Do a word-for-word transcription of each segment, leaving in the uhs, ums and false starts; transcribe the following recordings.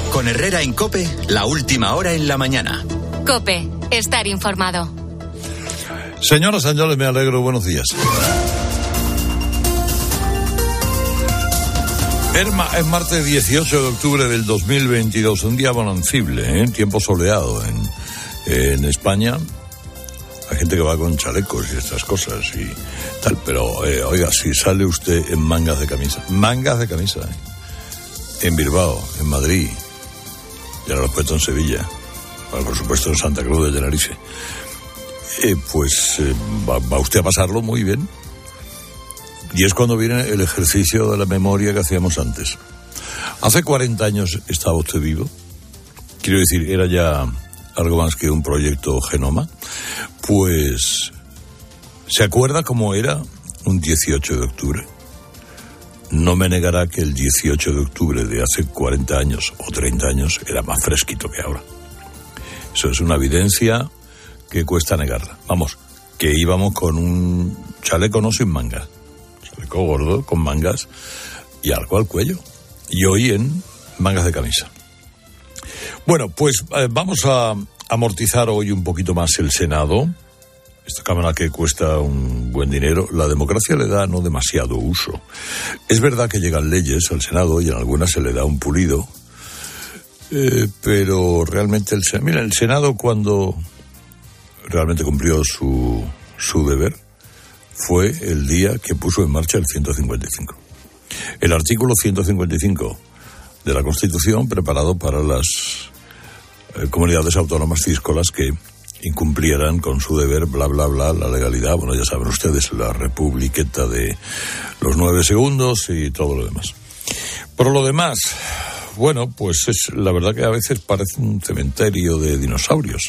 Con Herrera en COPE, la última hora en la mañana. COPE, estar informado. Señoras, señores, me alegro, buenos días. Es martes dieciocho de octubre del dos mil veintidós, un día bonancible, ¿eh? Tiempo soleado en, en España. Hay gente que va con chalecos y estas cosas y tal, pero eh, oiga, si sale usted en mangas de camisa, mangas de camisa, ¿eh? En Bilbao, en Madrid, ya lo he puesto en Sevilla, bueno, por supuesto en Santa Cruz de Tenerife, eh, pues eh, va, va usted a pasarlo muy bien. Y es cuando viene el ejercicio de la memoria que hacíamos antes. Hace cuarenta años estaba usted vivo. Quiero decir, era ya algo más que un proyecto genoma. Pues, ¿se acuerda cómo era un dieciocho de octubre? No me negará que el dieciocho de octubre de hace cuarenta años o treinta años era más fresquito que ahora. Eso es una evidencia que cuesta negarla. Vamos, que íbamos con un chaleco no sin manga. Chaleco gordo, con mangas y algo al cuello. Y hoy en mangas de camisa. Bueno, pues eh, vamos a amortizar hoy un poquito más el Senado. Esta Cámara que cuesta un buen dinero. La democracia le da no demasiado uso. Es verdad que llegan leyes al Senado y en algunas se le da un pulido. Eh, pero realmente el Senado... Mira, el Senado cuando realmente cumplió su, su deber fue el día que puso en marcha el ciento cincuenta y cinco. El artículo ciento cincuenta y cinco de la Constitución, preparado para las eh, comunidades autónomas císcolas que incumplieran con su deber, bla, bla, bla, la legalidad. Bueno, ya saben ustedes, la republiqueta de los nueve segundos y todo lo demás. Por lo demás, bueno, pues es la verdad que a veces parece un cementerio de dinosaurios.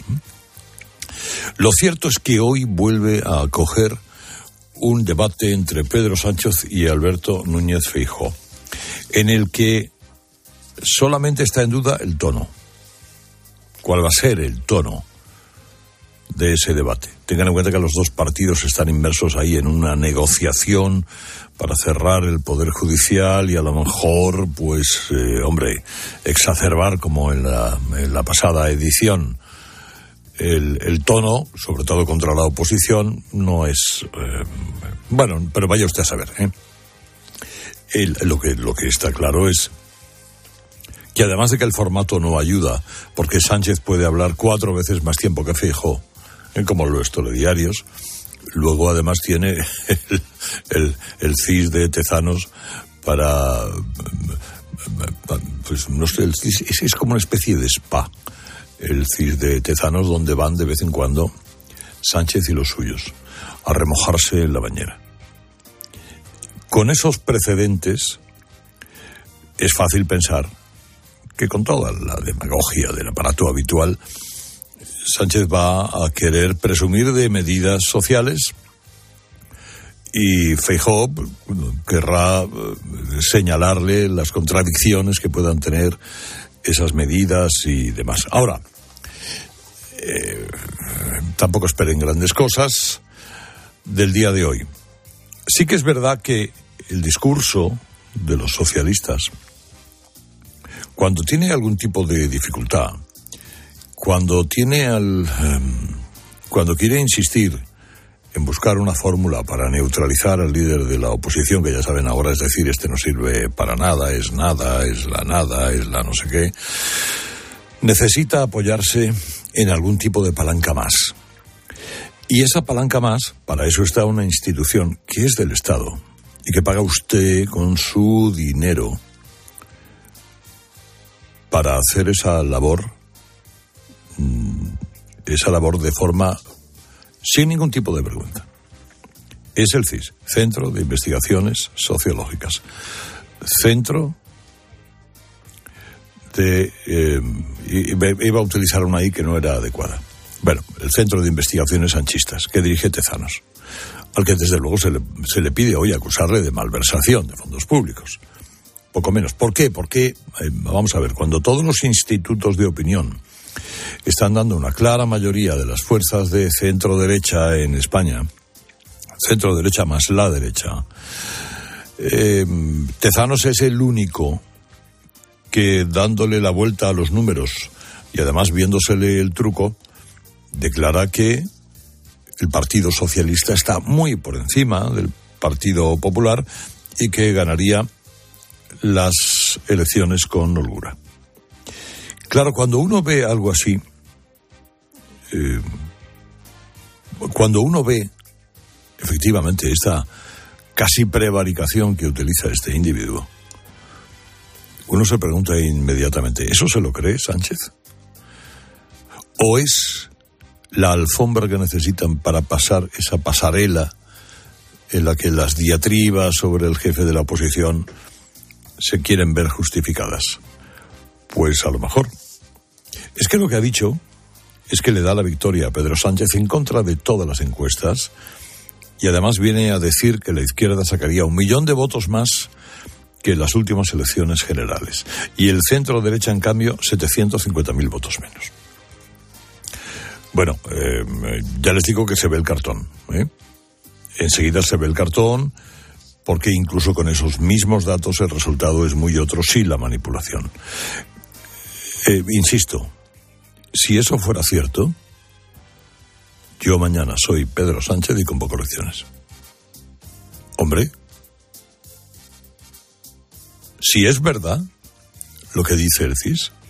Lo cierto es que hoy vuelve a acoger un debate entre Pedro Sánchez y Alberto Núñez Feijóo, en el que solamente está en duda el tono. ¿Cuál va a ser el tono de ese debate? Tengan en cuenta que los dos partidos están inmersos ahí en una negociación para cerrar el Poder Judicial y a lo mejor, pues, eh, hombre, exacerbar como en la, en la pasada edición. El, el tono, sobre todo contra la oposición, no es... Eh, bueno, pero vaya usted a saber, ¿eh? El, lo, que, lo que está claro es que además de que el formato no ayuda, porque Sánchez puede hablar cuatro veces más tiempo que Feijóo, ¿eh? Como los telediarios, luego además tiene el, el, el C I S de Tezanos para... Pues no sé, el C I S es, es como una especie de spa. El C I S de Tezanos, donde van de vez en cuando Sánchez y los suyos a remojarse en la bañera. Con esos precedentes es fácil pensar que con toda la demagogia del aparato habitual, Sánchez va a querer presumir de medidas sociales y Feijóo querrá señalarle las contradicciones que puedan tener esas medidas y demás. Ahora, eh, tampoco esperen grandes cosas del día de hoy. Sí que es verdad que el discurso de los socialistas, cuando tiene algún tipo de dificultad, cuando tiene al, eh, cuando quiere insistir en buscar una fórmula para neutralizar al líder de la oposición, que ya saben ahora, es decir, este no sirve para nada, es nada, es la nada, es la no sé qué, necesita apoyarse en algún tipo de palanca más. Y esa palanca más, para eso está una institución que es del Estado y que paga usted con su dinero para hacer esa labor, esa labor de forma sin ningún tipo de vergüenza. Es el C I S, Centro de Investigaciones Sociológicas. Centro de... Eh, iba a utilizar una I que no era adecuada. Bueno, el Centro de Investigaciones Sanchistas, que dirige Tezanos, al que desde luego se le, se le pide hoy acusarle de malversación de fondos públicos. Poco menos. ¿Por qué? Porque, eh, vamos a ver, cuando todos los institutos de opinión están dando una clara mayoría de las fuerzas de centro-derecha en España, centro-derecha más la derecha, eh, Tezanos es el único que, dándole la vuelta a los números y además viéndosele el truco, declara que el Partido Socialista está muy por encima del Partido Popular y que ganaría las elecciones con holgura. Claro, cuando uno ve algo así, eh, cuando uno ve efectivamente esta casi prevaricación que utiliza este individuo, uno se pregunta inmediatamente, ¿eso se lo cree Sánchez? ¿O es la alfombra que necesitan para pasar esa pasarela en la que las diatribas sobre el jefe de la oposición se quieren ver justificadas? Pues a lo mejor. Es que lo que ha dicho es que le da la victoria a Pedro Sánchez en contra de todas las encuestas y además viene a decir que la izquierda sacaría un millón de votos más que en las últimas elecciones generales y el centro derecha, en cambio, setecientos cincuenta mil votos menos. Bueno, eh, ya les digo que se ve el cartón, ¿eh? Enseguida se ve el cartón, porque incluso con esos mismos datos el resultado es muy otro, sí, la manipulación. Eh, insisto, si eso fuera cierto, yo mañana soy Pedro Sánchez y convoco elecciones. Hombre, si es verdad lo que dice el C I S,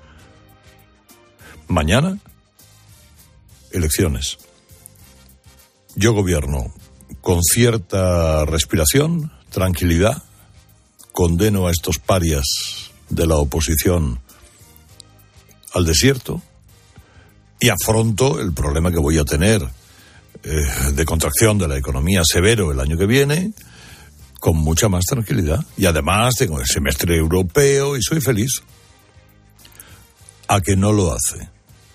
mañana elecciones. Yo gobierno con cierta respiración, tranquilidad, condeno a estos parias de la oposición al desierto y afronto el problema que voy a tener eh, de contracción de la economía severo el año que viene con mucha más tranquilidad. Y además tengo el semestre europeo y soy feliz. ¿A que no lo hace?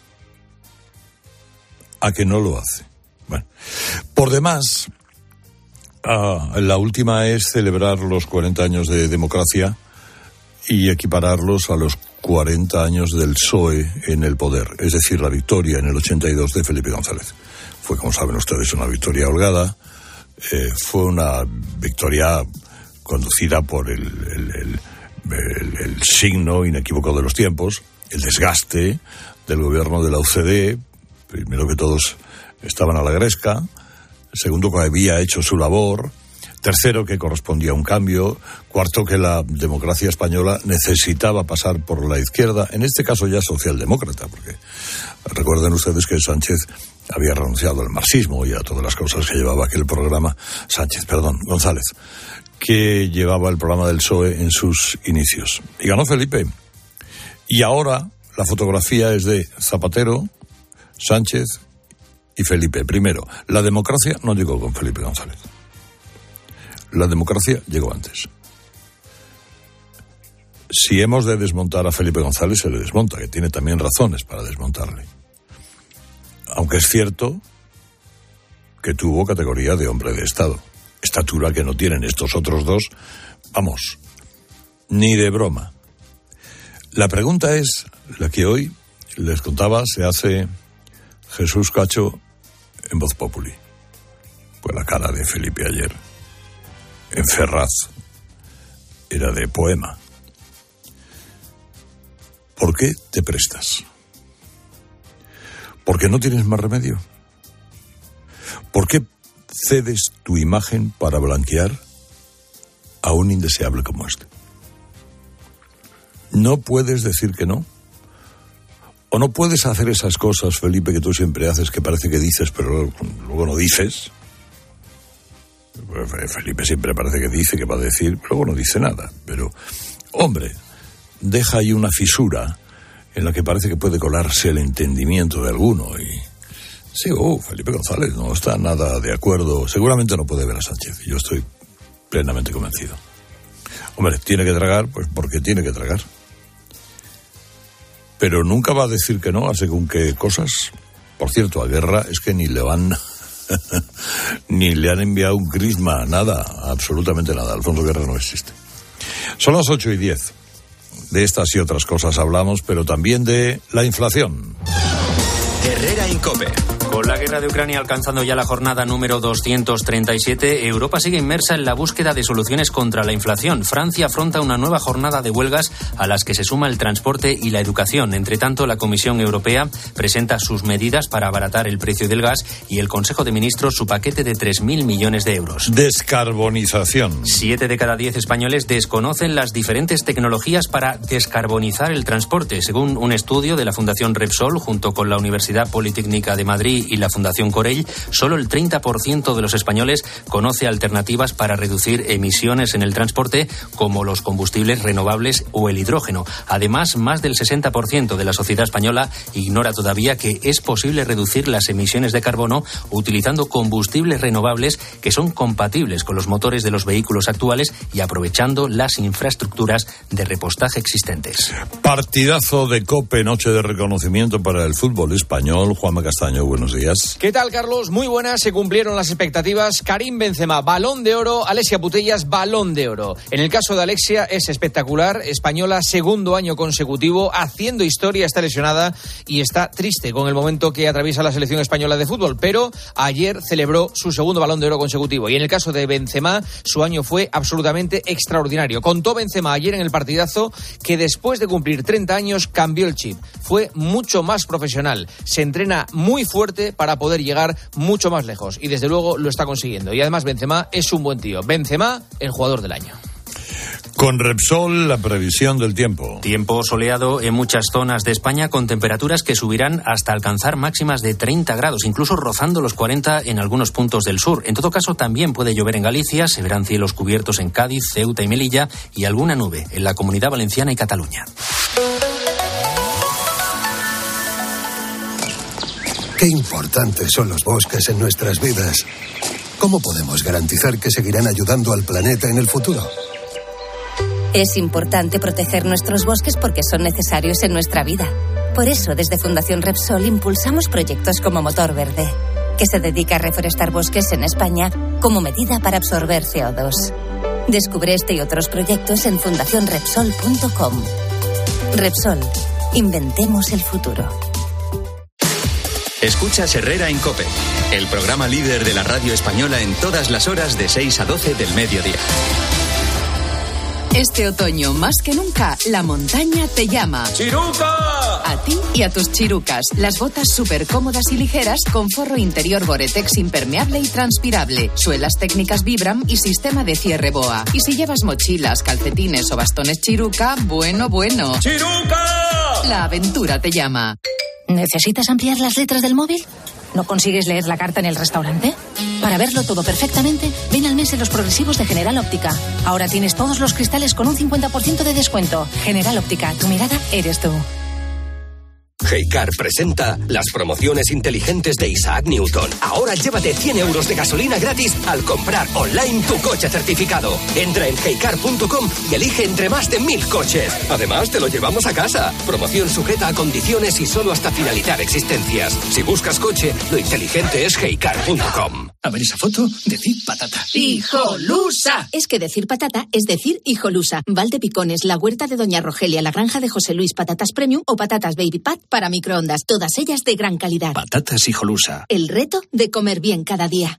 ¿A que no lo hace? Bueno, por demás, ah, la última es celebrar los cuarenta años de democracia y equipararlos a los cuarenta años del P S O E en el poder, es decir, la victoria en el ochenta y dos de Felipe González. Fue, como saben ustedes, una victoria holgada, eh, fue una victoria conducida por el, el, el, el, el signo inequívoco de los tiempos, el desgaste del gobierno de la U C D, primero que todos estaban a la gresca, segundo que había hecho su labor, tercero que correspondía a un cambio, cuarto que la democracia española necesitaba pasar por la izquierda, en este caso ya socialdemócrata, porque recuerden ustedes que Sánchez había renunciado al marxismo y a todas las cosas que llevaba aquel programa, Sánchez, perdón, González, que llevaba el programa del P S O E en sus inicios. Y ganó Felipe. Y ahora la fotografía es de Zapatero, Sánchez y Felipe. Primero, la democracia no llegó con Felipe González. La democracia llegó antes. Si hemos de desmontar a Felipe González, se le desmonta, que tiene también razones para desmontarle. Aunque es cierto que tuvo categoría de hombre de Estado. Estatura que no tienen estos otros dos, vamos, ni de broma. La pregunta es la que hoy les contaba, se hace Jesús Cacho en Voz Populi. Pues la cara de Felipe ayer en Ferraz era de poema. ¿Por qué te prestas? ¿Por qué no tienes más remedio? ¿Por qué cedes tu imagen para blanquear a un indeseable como este? No puedes decir que no. O no puedes hacer esas cosas, Felipe, que tú siempre haces, que parece que dices, pero luego no dices. Felipe siempre parece que dice que va a decir, pero luego no dice nada. Pero, hombre, deja ahí una fisura en la que parece que puede colarse el entendimiento de alguno. Y sí, oh, Felipe González no está nada de acuerdo. Seguramente no puede ver a Sánchez. Yo estoy plenamente convencido. Hombre, tiene que tragar, pues porque tiene que tragar. Pero nunca va a decir que no a según qué cosas. Por cierto, a Guerra es que ni le van... ni le han enviado un crisma, nada, absolutamente nada. Alfonso Guerra no existe. Son las ocho y diez. De estas y otras cosas hablamos, pero también de la inflación. Herrera Incope. Con la guerra de Ucrania alcanzando ya la jornada número doscientos treinta y siete, Europa sigue inmersa en la búsqueda de soluciones contra la inflación. Francia afronta una nueva jornada de huelgas a las que se suma el transporte y la educación. Entre tanto, la Comisión Europea presenta sus medidas para abaratar el precio del gas y el Consejo de Ministros su paquete de tres mil millones de euros. Descarbonización. Siete de cada diez españoles desconocen las diferentes tecnologías para descarbonizar el transporte. Según un estudio de la Fundación Repsol, junto con la Universidad Politécnica de Madrid y la Fundación Corell, solo el treinta por ciento de los españoles conoce alternativas para reducir emisiones en el transporte, como los combustibles renovables o el hidrógeno. Además, más del sesenta por ciento de la sociedad española ignora todavía que es posible reducir las emisiones de carbono utilizando combustibles renovables que son compatibles con los motores de los vehículos actuales y aprovechando las infraestructuras de repostaje existentes. Partidazo de COPE, noche de reconocimiento para el fútbol español. Juanma Castaño, buenos días. ¿Qué tal, Carlos? Muy buenas, se cumplieron las expectativas. Karim Benzema, Balón de Oro. Alexia Putellas, Balón de Oro. En el caso de Alexia es espectacular. Española, segundo año consecutivo, haciendo historia, está lesionada y está triste con el momento que atraviesa la selección española de fútbol, pero ayer celebró su segundo Balón de Oro consecutivo. Y en el caso de Benzema, su año fue absolutamente extraordinario. Contó Benzema ayer en el partidazo que después de cumplir treinta años cambió el chip. Fue mucho más profesional. Se entrena muy fuerte para poder llegar mucho más lejos y desde luego lo está consiguiendo. Y además Benzema es un buen tío. Benzema, el jugador del año. Con Repsol, la previsión del tiempo. Tiempo soleado en muchas zonas de España, con temperaturas que subirán hasta alcanzar máximas de treinta grados, incluso rozando los cuarenta en algunos puntos del sur. En todo caso, también puede llover en Galicia, se verán cielos cubiertos en Cádiz, Ceuta y Melilla y alguna nube en la Comunidad Valenciana y Cataluña. Qué importantes son los bosques en nuestras vidas. ¿Cómo podemos garantizar que seguirán ayudando al planeta en el futuro? Es importante proteger nuestros bosques porque son necesarios en nuestra vida. Por eso, desde Fundación Repsol impulsamos proyectos como Motor Verde, que se dedica a reforestar bosques en España como medida para absorber C O dos. Descubre este y otros proyectos en fundación repsol punto com. Repsol, inventemos el futuro. Escuchas Herrera en COPE, el programa líder de la radio española en todas las horas de seis a doce del mediodía. Este otoño, más que nunca, la montaña te llama. ¡Chiruca! A ti y a tus chirucas. Las botas súper cómodas y ligeras con forro interior Gore-Tex impermeable y transpirable, suelas técnicas Vibram y sistema de cierre BOA. Y si llevas mochilas, calcetines o bastones Chiruca, bueno, bueno. ¡Chiruca! La aventura te llama. ¿Necesitas ampliar las letras del móvil? ¿No consigues leer la carta en el restaurante? Para verlo todo perfectamente, ven al mes en los progresivos de General Óptica. Ahora tienes todos los cristales con un cincuenta por ciento de descuento. General Óptica, tu mirada eres tú. Heycar presenta las promociones inteligentes de Isaac Newton. Ahora llévate cien euros de gasolina gratis al comprar online tu coche certificado. Entra en heycar punto com y elige entre más de mil coches. Además, te lo llevamos a casa. Promoción sujeta a condiciones y solo hasta finalizar existencias. Si buscas coche, lo inteligente es heycar punto com. A ver esa foto, decir patata. ¡Hijolusa! Es que decir patata es decir hijolusa. Valdepicones, la huerta de Doña Rogelia, la granja de José Luis, patatas premium o patatas baby pat para microondas. Todas ellas de gran calidad. Patatas hijolusa. El reto de comer bien cada día.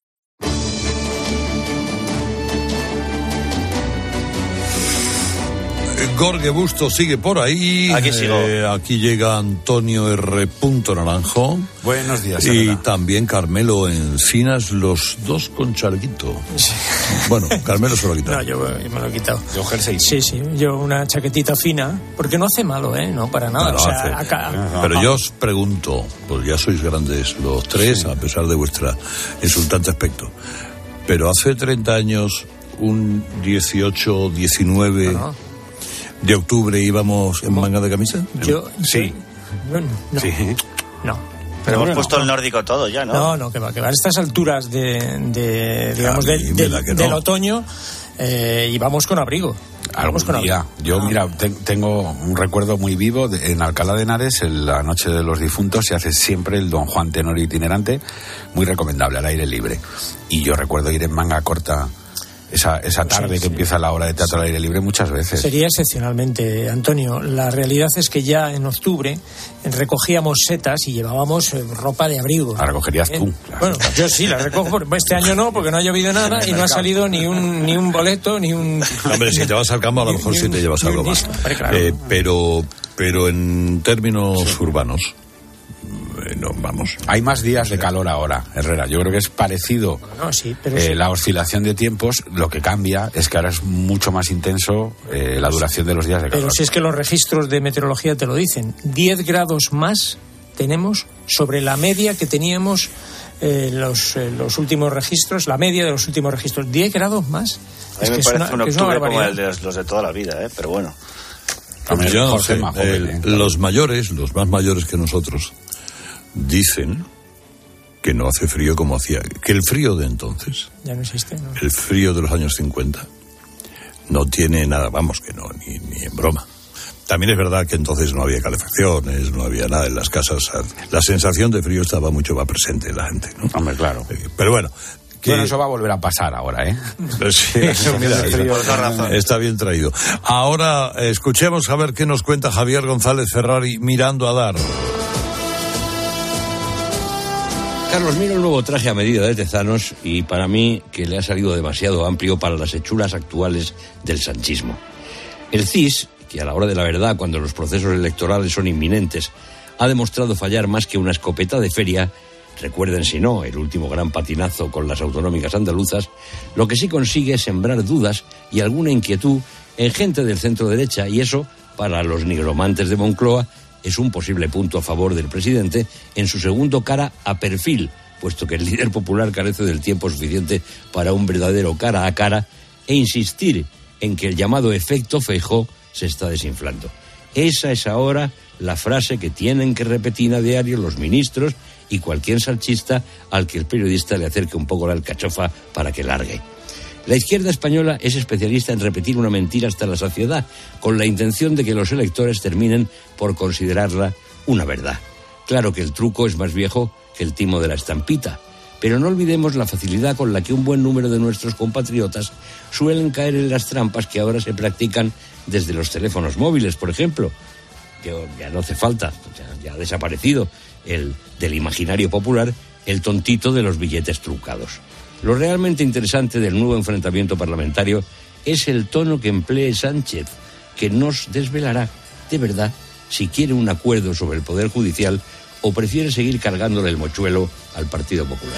Jorge Busto sigue por ahí. Aquí sigo. Eh, aquí llega Antonio R. Naranjo. Buenos días. Y Elena. también Carmelo Encinas, los dos con chalequito. Sí. Bueno, Carmelo se lo ha quitado. No, yo me lo he quitado. Yo jersey. Sí, sí, yo una chaquetita fina, porque no hace malo, ¿eh? No, para nada. Claro, o sea, hace. acá, Pero yo os pregunto, pues ya sois grandes los tres, sí, a pesar de vuestra insultante aspecto. Pero hace treinta años, un dieciocho, diecinueve... No. ¿De octubre íbamos en manga de camisa? Yo, sí. Yo, no, no. Sí. No. Pero hemos puesto el nórdico todo ya, ¿no? No, no, que va, que va. A estas alturas de, de digamos, de, de, no. del otoño, eh, íbamos con abrigo. Algún con día. Abrigo. Yo, ah. mira, te, tengo un recuerdo muy vivo. De, en Alcalá de Henares, en la Noche de los Difuntos, se hace siempre el Don Juan Tenor itinerante, muy recomendable, al aire libre. Y yo recuerdo ir en manga corta, esa, esa tarde sí, que sí. empieza la hora de teatro al aire libre muchas veces. Sería excepcionalmente, Antonio. La realidad es que ya en octubre recogíamos setas y llevábamos ropa de abrigo. La recogerías tú. Claro. Bueno, yo sí, la recojo. Este año no, porque no ha llovido nada y no ha salido ni un ni un boleto, ni un... Hombre, si te vas al campo a lo mejor sí te llevas algo más. Claro. Eh, pero, pero en términos sí. urbanos... No, vamos. Hay más días de calor ahora, Herrera. Yo creo que es parecido. No, sí, pero eh, sí. La oscilación de tiempos, lo que cambia es que ahora es mucho más intenso eh, la duración de los días de calor. Pero si es que los registros de meteorología te lo dicen. diez grados más tenemos sobre la media que teníamos eh, los, eh, los últimos registros, la media de los últimos registros. diez grados más. A mí es me que parece es una, un octubre como el de los, los de toda la vida, ¿eh? Pero bueno. Pues yo no sé, joven, el, ¿eh? Los mayores, los más mayores que nosotros, dicen que no hace frío como hacía, que el frío de entonces, ya no existe, ¿no? El frío de los años cincuenta no tiene nada, vamos, que no, ni, ni en broma. También es verdad que entonces no había calefacciones, no había nada en las casas, la sensación de frío estaba mucho más presente en la gente, ¿no? Hombre, claro. Pero bueno, que... Bueno, eso va a volver a pasar ahora, ¿eh? Sí, eso, mira, está, está bien traído. Ahora eh, escuchemos a ver qué nos cuenta Javier González Ferrari mirando a dar. Carlos, mira el nuevo traje a medida de Tezanos y para mí que le ha salido demasiado amplio para las hechuras actuales del sanchismo. El C I S, que a la hora de la verdad, cuando los procesos electorales son inminentes, ha demostrado fallar más que una escopeta de feria, recuerden si no, el último gran patinazo con las autonómicas andaluzas, lo que sí consigue es sembrar dudas y alguna inquietud en gente del centro derecha y eso, para los nigromantes de Moncloa, es un posible punto a favor del presidente en su segundo cara a perfil, puesto que el líder popular carece del tiempo suficiente para un verdadero cara a cara e insistir en que el llamado efecto Feijóo se está desinflando. Esa es ahora la frase que tienen que repetir a diario los ministros y cualquier salchista al que el periodista le acerque un poco la alcachofa para que largue. La izquierda española es especialista en repetir una mentira hasta la saciedad, con la intención de que los electores terminen por considerarla una verdad. Claro que el truco es más viejo que el timo de la estampita, pero no olvidemos la facilidad con la que un buen número de nuestros compatriotas suelen caer en las trampas que ahora se practican desde los teléfonos móviles, por ejemplo. Que ya no hace falta, ya, ya ha desaparecido el del imaginario popular, el tontito de los billetes trucados. Lo realmente interesante del nuevo enfrentamiento parlamentario es el tono que emplee Sánchez, que nos desvelará, de verdad, si quiere un acuerdo sobre el Poder Judicial o prefiere seguir cargándole el mochuelo al Partido Popular.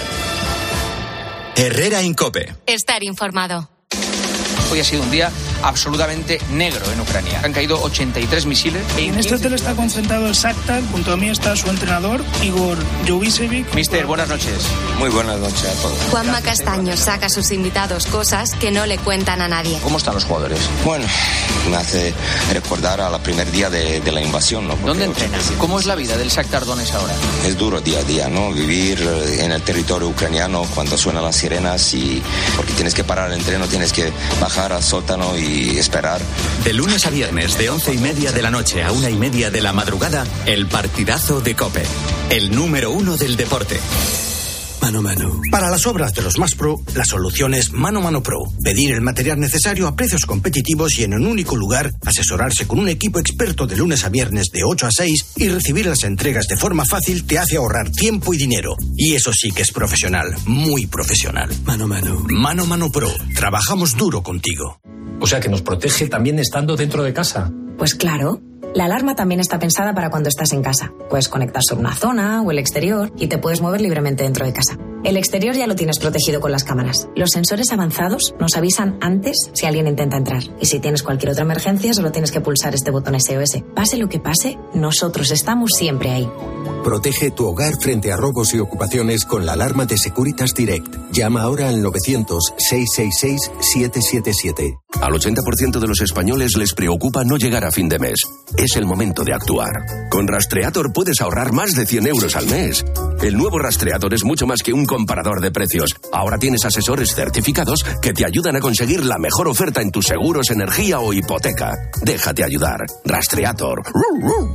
Herrera en COPE. Estar informado. Hoy ha sido un día absolutamente negro en Ucrania. Han caído ochenta y tres misiles. En este hotel está concentrado el Shakhtar. Junto a mí está su entrenador, Igor Jovicevic. Mister, buenas noches. Muy buenas noches a todos. Juanma Castaño saca a sus invitados cosas que no le cuentan a nadie. ¿Cómo están los jugadores? Bueno, me hace recordar al primer día de, de la invasión, ¿no? Porque ¿dónde entrenas? ¿Cómo es la vida del Shakhtar Donetsk ahora? Es duro día a día, ¿no? Vivir en el territorio ucraniano cuando suenan las sirenas y porque tienes que parar el entreno, tienes que bajar al sótano y esperar. De lunes a viernes, de once y media de la noche a una y media de la madrugada, el partidazo de COPE, el número uno del deporte. Mano Mano. Para las obras de los más pro, la solución es Mano Mano Pro. Pedir el material necesario a precios competitivos y en un único lugar, asesorarse con un equipo experto de lunes a viernes de ocho a seis y recibir las entregas de forma fácil te hace ahorrar tiempo y dinero. Y eso sí que es profesional, muy profesional. Mano Mano. Mano Mano Pro. Trabajamos duro contigo. O sea que nos protege también estando dentro de casa. Pues claro. La alarma también está pensada para cuando estás en casa. Puedes conectar sobre una zona o el exterior y te puedes mover libremente dentro de casa. El exterior ya lo tienes protegido con las cámaras. Los sensores avanzados nos avisan antes si alguien intenta entrar. Y si tienes cualquier otra emergencia, solo tienes que pulsar este botón S O S. Pase lo que pase, nosotros estamos siempre ahí. Protege tu hogar frente a robos y ocupaciones con la alarma de Securitas Direct. Llama ahora al novecientos, seiscientos sesenta y seis, setecientos setenta y siete. Al ochenta por ciento de los españoles les preocupa no llegar a fin de mes. Es el momento de actuar. Con Rastreator puedes ahorrar más de cien euros al mes. El nuevo Rastreator es mucho más que un comparador de precios. Ahora tienes asesores certificados que te ayudan a conseguir la mejor oferta en tus seguros, energía o hipoteca. Déjate ayudar. Rastreator.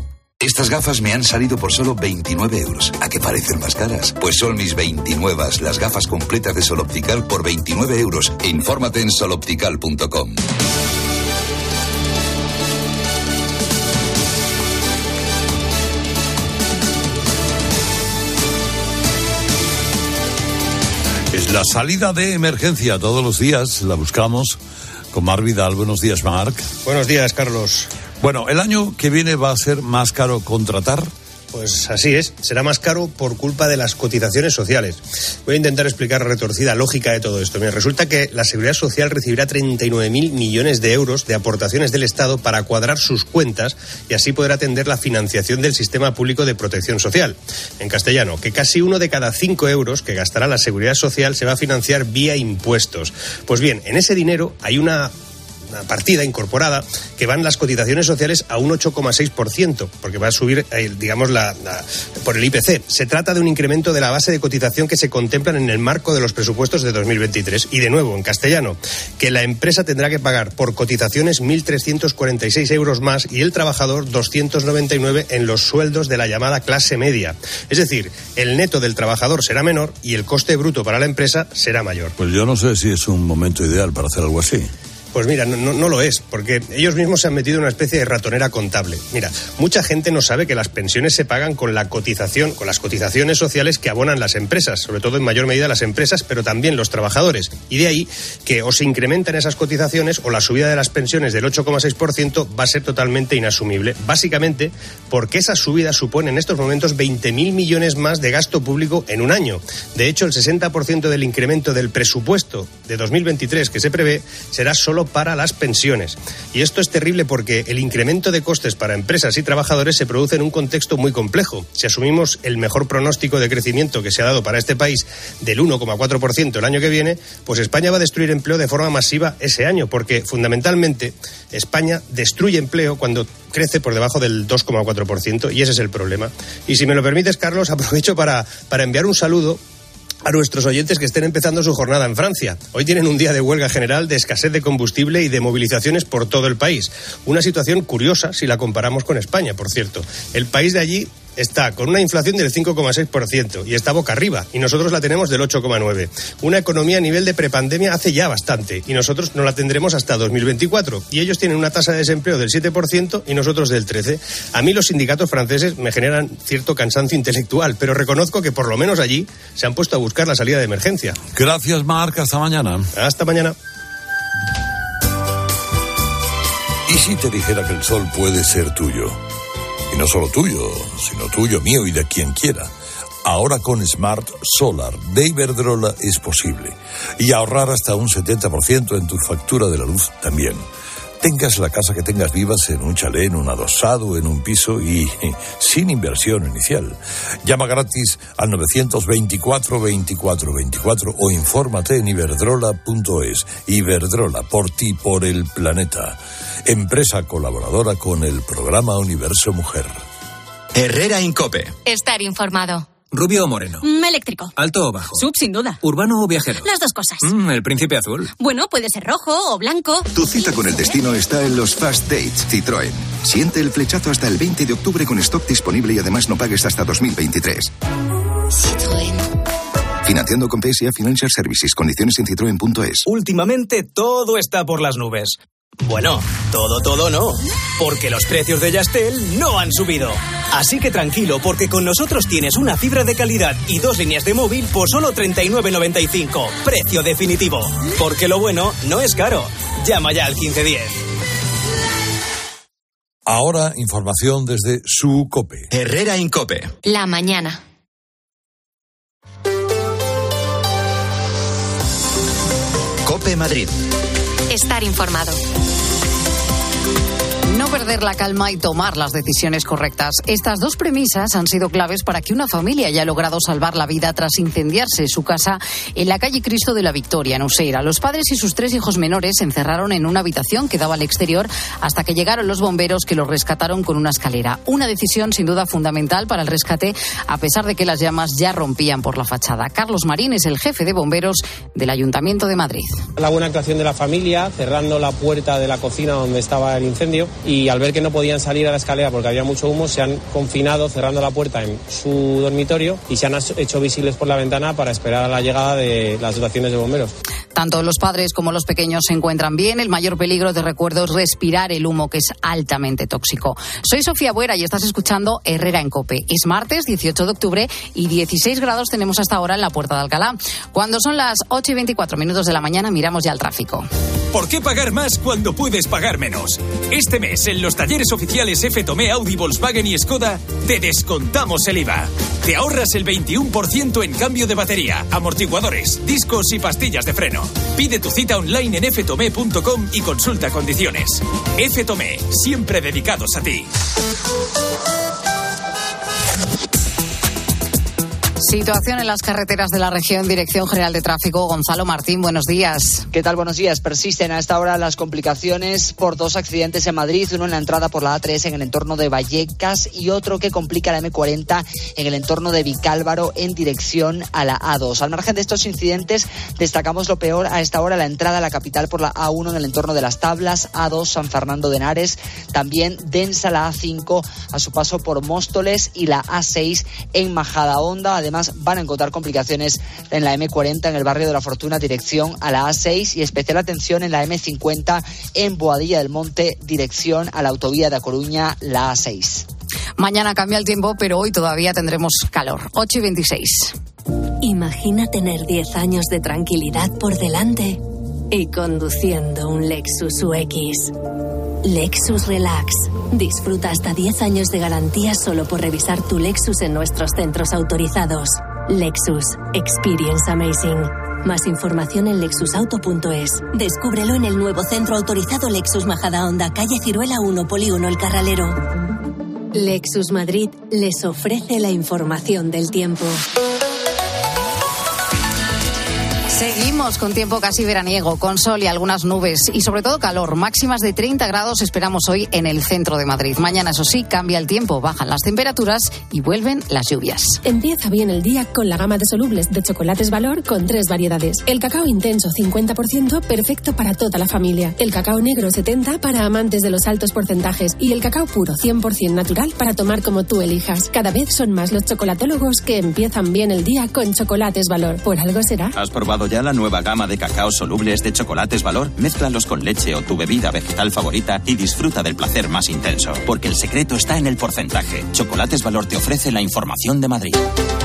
Estas gafas me han salido por solo veintinueve euros. ¿A qué parecen más caras? Pues son mis veintinueve, las gafas completas de Sol Optical por veintinueve euros. Infórmate en sol optical punto com. Es la salida de emergencia. Todos los días la buscamos con Marc Vidal. Buenos días, Marc. Buenos días, Carlos. Bueno, ¿el año que viene va a ser más caro contratar? Pues así es, será más caro por culpa de las cotizaciones sociales. Voy a intentar explicar la retorcida lógica de todo esto. Mira, resulta que la Seguridad Social recibirá treinta y nueve mil millones de euros de aportaciones del Estado para cuadrar sus cuentas y así poder atender la financiación del sistema público de protección social. En castellano, que casi uno de cada cinco euros que gastará la Seguridad Social se va a financiar vía impuestos. Pues bien, en ese dinero hay una... una partida incorporada que van las cotizaciones sociales a un ocho coma seis por ciento, porque va a subir, eh, digamos, la, la, por el I P C. Se trata de un incremento de la base de cotización que se contemplan en el marco de los presupuestos de dos mil veintitrés. Y de nuevo, en castellano, que la empresa tendrá que pagar por cotizaciones mil trescientos cuarenta y seis euros más y el trabajador doscientos noventa y nueve en los sueldos de la llamada clase media. Es decir, el neto del trabajador será menor y el coste bruto para la empresa será mayor. Pues yo no sé si es un momento ideal para hacer algo así. Pues mira, no, no, no lo es, porque ellos mismos se han metido en una especie de ratonera contable. Mira, mucha gente no sabe que las pensiones se pagan con la cotización, con las cotizaciones sociales que abonan las empresas, sobre todo en mayor medida las empresas, pero también los trabajadores. Y de ahí que o se incrementan esas cotizaciones o la subida de las pensiones del ocho coma seis por ciento va a ser totalmente inasumible. Básicamente porque esa subida supone en estos momentos veinte mil millones más de gasto público en un año. De hecho, el sesenta por ciento del incremento del presupuesto de dos mil veintitrés que se prevé será solo para las pensiones. Y esto es terrible porque el incremento de costes para empresas y trabajadores se produce en un contexto muy complejo. Si asumimos el mejor pronóstico de crecimiento que se ha dado para este país del uno coma cuatro por ciento el año que viene, pues España va a destruir empleo de forma masiva ese año, porque fundamentalmente España destruye empleo cuando crece por debajo del dos coma cuatro por ciento y ese es el problema. Y si me lo permites, Carlos, aprovecho para, para enviar un saludo a nuestros oyentes que estén empezando su jornada en Francia. Hoy tienen un día de huelga general, de escasez de combustible y de movilizaciones por todo el país. Una situación curiosa si la comparamos con España, por cierto. El país de allí está con una inflación del cinco coma seis por ciento y está boca arriba, y nosotros la tenemos del ocho coma nueve por ciento. Una economía a nivel de prepandemia hace ya bastante, y nosotros no la tendremos hasta dos mil veinticuatro. Y ellos tienen una tasa de desempleo del siete por ciento y nosotros del trece por ciento. A mí los sindicatos franceses me generan cierto cansancio intelectual, pero reconozco que por lo menos allí se han puesto a buscar la salida de emergencia. Gracias, Marc. Hasta mañana. Hasta mañana. ¿Y si te dijera que el sol puede ser tuyo? Y no solo tuyo, sino tuyo, mío y de quien quiera. Ahora con Smart Solar de Iberdrola es posible. Y ahorrar hasta un setenta por ciento en tu factura de la luz también. Tengas la casa que tengas, vivas en un chalet, en un adosado, en un piso y sin inversión inicial. Llama gratis al nueve veinticuatro veinticuatro veinticuatro o infórmate en iberdrola punto es. Iberdrola, por ti, por el planeta. Empresa colaboradora con el programa Universo Mujer. Herrera Incope. Estar informado. ¿Rubio o moreno? Mm, eléctrico. ¿Alto o bajo? Sub, sin duda. ¿Urbano o viajero? Las dos cosas. Mm, ¿El príncipe azul? Bueno, puede ser rojo o blanco. Tu cita con el destino está en los Fast Dates Citroën. Siente el flechazo hasta el veinte de octubre con stock disponible y además no pagues hasta dos mil veintitrés. Citroën. Financiando con P S A Financial Services. Condiciones en citroen punto es. Últimamente todo está por las nubes. Bueno, todo, todo no, porque los precios de Yastel no han subido. Así que tranquilo, porque con nosotros tienes una fibra de calidad y dos líneas de móvil por solo treinta y nueve noventa y cinco. Precio definitivo. Porque lo bueno no es caro. Llama ya al quince diez. Ahora, información desde su COPE. Herrera Incope. La mañana. COPE Madrid. Estar informado. No perder la calma y tomar las decisiones correctas. Estas dos premisas han sido claves para que una familia haya logrado salvar la vida tras incendiarse su casa en la calle Cristo de la Victoria, en Useira. Los padres y sus tres hijos menores se encerraron en una habitación que daba al exterior hasta que llegaron los bomberos, que los rescataron con una escalera. Una decisión sin duda fundamental para el rescate, a pesar de que las llamas ya rompían por la fachada. Carlos Marín es el jefe de bomberos del Ayuntamiento de Madrid. La buena actuación de la familia, cerrando la puerta de la cocina donde estaba el incendio, y y al ver que no podían salir a la escalera porque había mucho humo, se han confinado cerrando la puerta en su dormitorio y se han hecho visibles por la ventana para esperar a la llegada de las dotaciones de bomberos. Tanto los padres como los pequeños se encuentran bien. El mayor peligro, te recuerdo, es respirar el humo, que es altamente tóxico. Soy Sofía Buera y estás escuchando Herrera en COPE. Es martes dieciocho de octubre y dieciséis grados tenemos hasta ahora en la Puerta de Alcalá. Cuando son las ocho y veinticuatro minutos de la mañana, miramos ya el tráfico. ¿Por qué pagar más cuando puedes pagar menos? Este mes, en los talleres oficiales F Tomé, Audi, Volkswagen y Skoda, te descontamos el I V A. Te ahorras el veintiuno por ciento en cambio de batería, amortiguadores, discos y pastillas de freno. Pide tu cita online en f tomé punto com y consulta condiciones. F Tomé, siempre dedicados a ti. Situación en las carreteras de la región. Dirección General de Tráfico, Gonzalo Martín, buenos días. ¿Qué tal? Buenos días. Persisten a esta hora las complicaciones por dos accidentes en Madrid, uno en la entrada por la A tres en el entorno de Vallecas y otro que complica la eme cuarenta en el entorno de Vicálvaro en dirección a la A dos. Al margen de estos incidentes, destacamos lo peor a esta hora, la entrada a la capital por la A uno en el entorno de Las Tablas, A dos San Fernando de Henares, también densa la A cinco a su paso por Móstoles y la A seis en Majadahonda. Además, van a encontrar complicaciones en la eme cuarenta en el barrio de la Fortuna, dirección a la A seis, y especial atención en la eme cincuenta en Boadilla del Monte, dirección a la autovía de A Coruña, la A seis. Mañana cambia el tiempo, pero hoy todavía tendremos calor. ocho y veintiséis. Imagina tener diez años de tranquilidad por delante y conduciendo un Lexus U X. Lexus Relax. Disfruta hasta diez años de garantía solo por revisar tu Lexus en nuestros centros autorizados. Lexus. Experience amazing. Más información en lexus auto punto es. Descúbrelo en el nuevo centro autorizado Lexus Majadahonda, calle Ciruela uno, Polígono El Carralero. Lexus Madrid les ofrece la información del tiempo. Seguimos con tiempo casi veraniego, con sol y algunas nubes y sobre todo calor. Máximas de treinta grados esperamos hoy en el centro de Madrid. Mañana, eso sí, cambia el tiempo, bajan las temperaturas y vuelven las lluvias. Empieza bien el día con la gama de solubles de Chocolates Valor con tres variedades. El cacao intenso cincuenta por ciento, perfecto para toda la familia. El cacao negro setenta por ciento para amantes de los altos porcentajes. Y el cacao puro cien por ciento natural para tomar como tú elijas. Cada vez son más los chocolatólogos que empiezan bien el día con Chocolates Valor. ¿Por algo será? ¿Has probado ya la nueva gama de cacaos solubles de Chocolates Valor? Mézclalos con leche o tu bebida vegetal favorita y disfruta del placer más intenso. Porque el secreto está en el porcentaje. Chocolates Valor te ofrece la información de Madrid.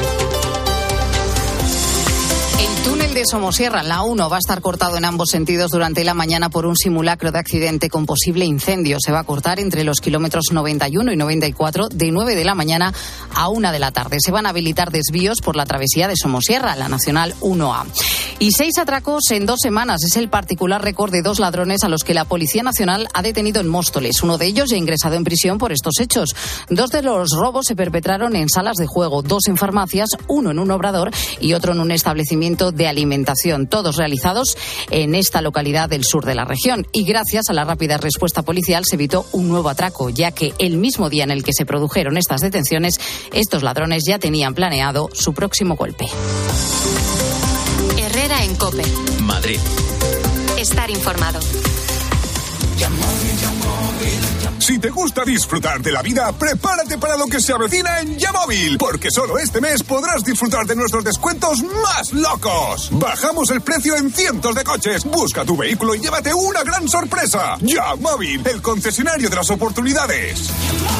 El túnel de Somosierra, la uno, va a estar cortado en ambos sentidos durante la mañana por un simulacro de accidente con posible incendio. Se va a cortar entre los kilómetros noventa y uno y noventa y cuatro de nueve de la mañana a una de la tarde. Se van a habilitar desvíos por la travesía de Somosierra, la Nacional uno A. Y seis atracos en dos semanas. Es el particular récord de dos ladrones a los que la Policía Nacional ha detenido en Móstoles. Uno de ellos ya ingresado en prisión por estos hechos. Dos de los robos se perpetraron en salas de juego, dos en farmacias, uno en un obrador y otro en un establecimiento de alimentación, todos realizados en esta localidad del sur de la región. Y gracias a la rápida respuesta policial se evitó un nuevo atraco, ya que el mismo día en el que se produjeron estas detenciones, estos ladrones ya tenían planeado su próximo golpe. Herrera en COPE. Madrid. Estar informado. Si te gusta disfrutar de la vida, prepárate para lo que se avecina en Yamóvil, porque solo este mes podrás disfrutar de nuestros descuentos más locos. Bajamos el precio en cientos de coches. Busca tu vehículo y llévate una gran sorpresa. Yamóvil, el concesionario de las oportunidades.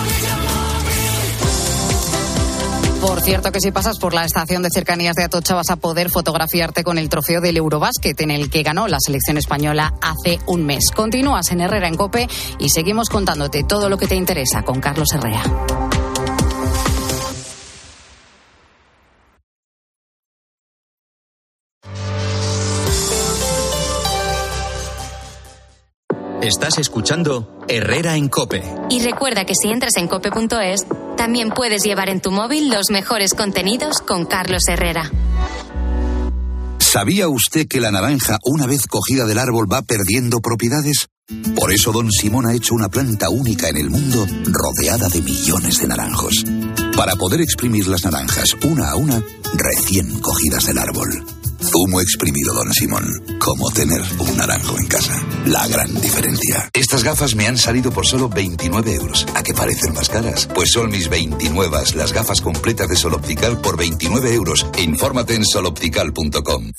Por cierto que si pasas por la estación de cercanías de Atocha vas a poder fotografiarte con el trofeo del Eurobásquet en el que ganó la selección española hace un mes. Continúas en Herrera en COPE y seguimos contándote todo lo que te interesa con Carlos Herrera. Estás escuchando Herrera en COPE. Y recuerda que si entras en cope punto es, también puedes llevar en tu móvil los mejores contenidos con Carlos Herrera. ¿Sabía usted que la naranja, una vez cogida del árbol, va perdiendo propiedades? Por eso Don Simón ha hecho una planta única en el mundo, rodeada de millones de naranjos. Para poder exprimir las naranjas una a una, recién cogidas del árbol. Zumo exprimido Don Simón. Como tener un naranjo en casa. La gran diferencia. Estas gafas me han salido por solo veintinueve euros. ¿A qué parecen más caras? Pues son mis veintinueve, las gafas completas de Sol Optical por veintinueve euros. Infórmate en sol optical punto com.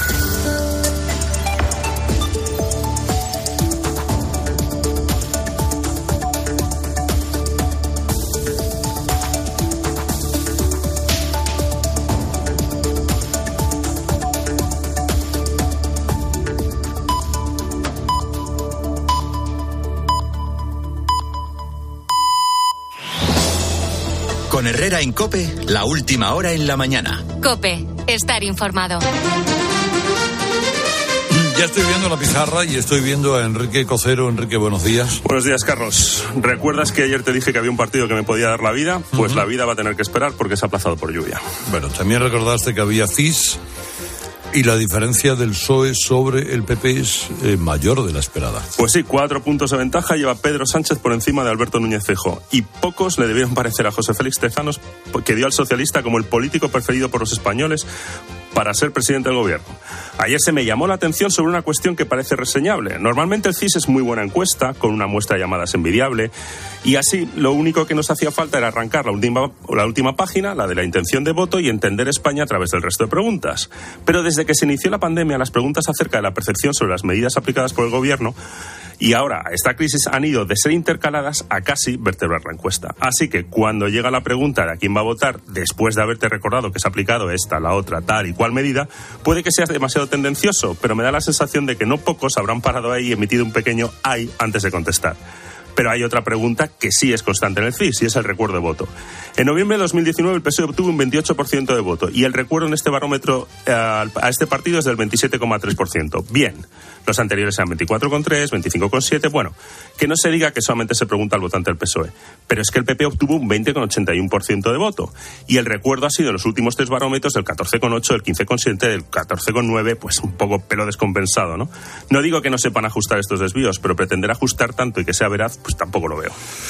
Con Herrera en COPE, la última hora en la mañana. COPE, estar informado. Ya estoy viendo la pizarra y estoy viendo a Enrique Cocero. Enrique, buenos días. Buenos días, Carlos. ¿Recuerdas que ayer te dije que había un partido que me podía dar la vida? Pues uh-huh. La vida va a tener que esperar porque se ha aplazado por lluvia. Bueno, también recordaste que había C I S y la diferencia del P S O E sobre el P P es eh, mayor de la esperada. Pues sí, cuatro puntos de ventaja lleva Pedro Sánchez por encima de Alberto Núñez Feijóo. Y pocos le debieron parecer a José Félix Tezanos, que dio al socialista como el político preferido por los españoles para ser presidente del gobierno. Ayer se me llamó la atención sobre una cuestión que parece reseñable. Normalmente el C I S es muy buena encuesta, con una muestra de llamadas envidiable, y así lo único que nos hacía falta era arrancar la última, la última página, la de la intención de voto, y entender España a través del resto de preguntas. Pero desde que se inició la pandemia, las preguntas acerca de la percepción sobre las medidas aplicadas por el gobierno y ahora esta crisis han ido de ser intercaladas a casi vertebrar la encuesta. Así que cuando llega la pregunta de a quién va a votar, después de haberte recordado que se ha aplicado esta, la otra, tal y cual medida, puede que sea demasiado tendencioso, pero me da la sensación de que no pocos habrán parado ahí y emitido un pequeño ay antes de contestar. Pero hay otra pregunta que sí es constante en el C I S y es el recuerdo de voto. En noviembre de dos mil diecinueve el P S O E obtuvo un veintiocho por ciento de voto y el recuerdo en este barómetro eh, a este partido es del veintisiete coma tres por ciento. Bien, los anteriores eran veinticuatro coma tres, veinticinco coma siete, bueno, que no se diga que solamente se pregunta al votante del P S O E, pero es que el P P obtuvo un veinte coma ochenta y uno por ciento de voto y el recuerdo ha sido en los últimos tres barómetros del catorce coma ocho, del quince coma siete, del catorce coma nueve, pues un poco pelo descompensado, ¿no? No digo que no sepan ajustar estos desvíos, pero pretender ajustar tanto y que sea veraz, pues tampoco lo veo.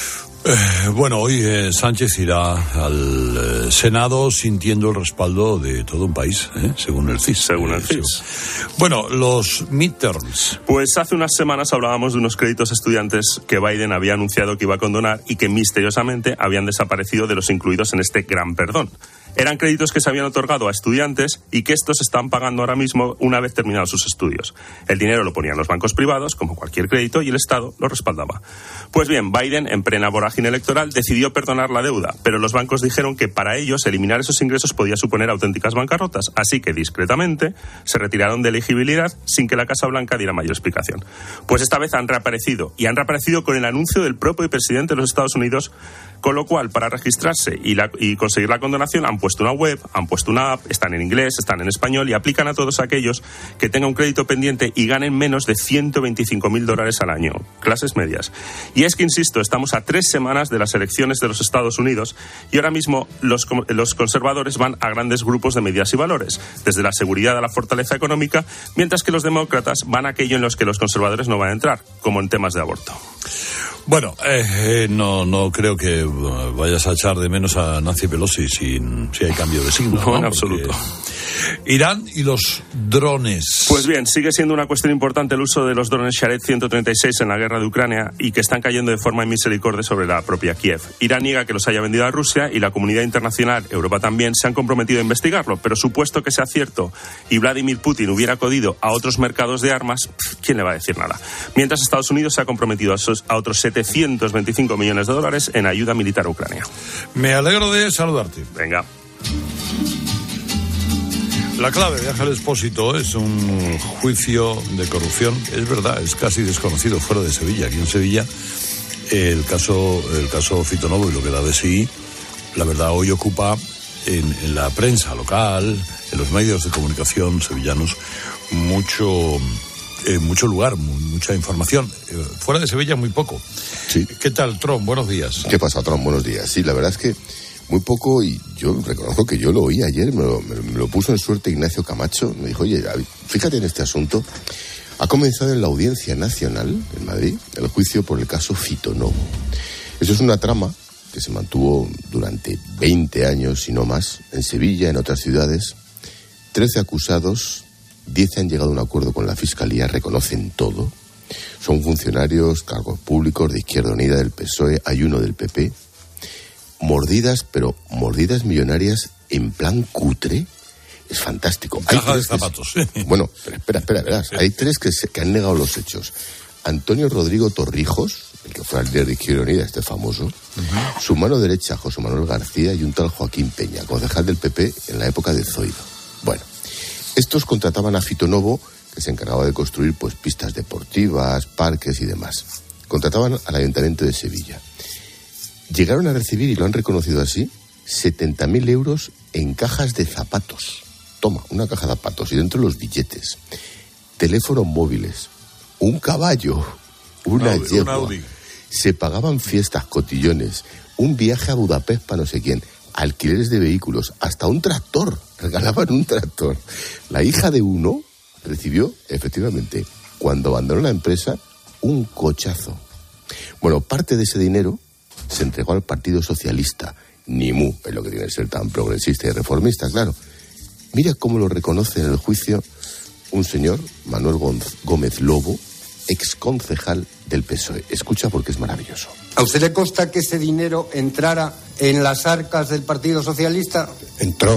Eh, bueno, hoy eh, Sánchez irá al eh, Senado sintiendo el respaldo de todo un país, ¿eh? según el C I S. Según el C I S. Eh, bueno, los midterms. Pues hace unas semanas hablábamos de unos créditos estudiantes que Biden había anunciado que iba a condonar y que misteriosamente habían desaparecido de los incluidos en este gran perdón. Eran créditos que se habían otorgado a estudiantes y que estos están pagando ahora mismo una vez terminados sus estudios. El dinero lo ponían los bancos privados, como cualquier crédito, y el Estado lo respaldaba. Pues bien, Biden, en plena vorágine electoral, decidió perdonar la deuda, pero los bancos dijeron que para ellos eliminar esos ingresos podía suponer auténticas bancarrotas, así que discretamente se retiraron de elegibilidad sin que la Casa Blanca diera mayor explicación. Pues esta vez han reaparecido, y han reaparecido con el anuncio del propio presidente de los Estados Unidos, con lo cual, para registrarse y, la, y conseguir la condonación, han puesto una web, han puesto una app, están en inglés, están en español y aplican a todos aquellos que tengan un crédito pendiente y ganen menos de ciento veinticinco mil dólares al año, clases medias. Y es que, insisto, estamos a tres semanas de las elecciones de los Estados Unidos y ahora mismo los, los conservadores van a grandes grupos de medidas y valores, desde la seguridad a la fortaleza económica, mientras que los demócratas van a aquello en los que los conservadores no van a entrar, como en temas de aborto. Bueno, eh, eh, no no creo que vayas a echar de menos a Nancy Pelosi si, si hay cambio de signo. No, ¿no? en absoluto. Porque Irán y los drones. Pues bien, sigue siendo una cuestión importante el uso de los drones Shahed ciento treinta y seis en la guerra de Ucrania y que están cayendo de forma inmisericordia sobre la propia Kiev. Irán niega que los haya vendido a Rusia y la comunidad internacional, Europa también, se han comprometido a investigarlo, pero supuesto que sea cierto y Vladimir Putin hubiera acudido a otros mercados de armas, ¿quién le va a decir nada? Mientras Estados Unidos se ha comprometido a, esos, a otros setecientos veinticinco millones de dólares en ayuda militar a Ucrania. Me alegro de saludarte. Venga. La clave de Ángel Expósito es un juicio de corrupción, es verdad, es casi desconocido fuera de Sevilla. Aquí en Sevilla el caso el caso Fito Novo y lo que da de sí, la verdad hoy ocupa en, en la prensa local, en los medios de comunicación sevillanos, mucho eh, mucho lugar, mucha información. Eh, fuera de Sevilla muy poco. Sí. ¿Qué tal, Tron? Buenos días. ¿Qué pasa, Tron? Buenos días. Sí, la verdad es que muy poco, y yo reconozco que yo lo oí ayer, me lo, me, me lo puso en suerte Ignacio Camacho, me dijo, oye, fíjate en este asunto, ha comenzado en la Audiencia Nacional, en Madrid, el juicio por el caso Fito Novo. Eso es una trama que se mantuvo durante veinte años, y no más, en Sevilla, en otras ciudades, trece acusados, diez han llegado a un acuerdo con la Fiscalía, reconocen todo. Son funcionarios, cargos públicos de Izquierda Unida, del P S O E, hay uno del P P. Mordidas, pero mordidas millonarias en plan cutre. Es fantástico. Hay Caja de tres que zapatos. se... Bueno, pero espera, espera, verás. Hay tres que, se... que han negado los hechos. Antonio Rodrigo Torrijos, el que fue el líder de Izquierda Unida, este famoso. Uh-huh. Su mano derecha, José Manuel García, y un tal Joaquín Peña, concejal del P P en la época de Zoido. Bueno, estos contrataban a Fito Novo, que se encargaba de construir pues pistas deportivas, parques y demás. Contrataban al Ayuntamiento de Sevilla. Llegaron a recibir, y lo han reconocido así, setenta mil euros en cajas de zapatos. Toma, una caja de zapatos y dentro los billetes. Teléfonos móviles, un caballo, una Audi, yegua. un Audi. Se pagaban fiestas, cotillones, un viaje a Budapest para no sé quién, alquileres de vehículos, hasta un tractor. Regalaban un tractor. La hija de uno recibió, efectivamente, cuando abandonó la empresa, un cochazo. Bueno, parte de ese dinero se entregó al Partido Socialista. Ni mu, es lo que tiene que ser tan progresista y reformista, claro. Mira cómo lo reconoce en el juicio un señor, Manuel Gómez Lobo, exconcejal del P S O E. Escucha porque es maravilloso. ¿A usted le consta que ese dinero entrara en las arcas del Partido Socialista? Entró,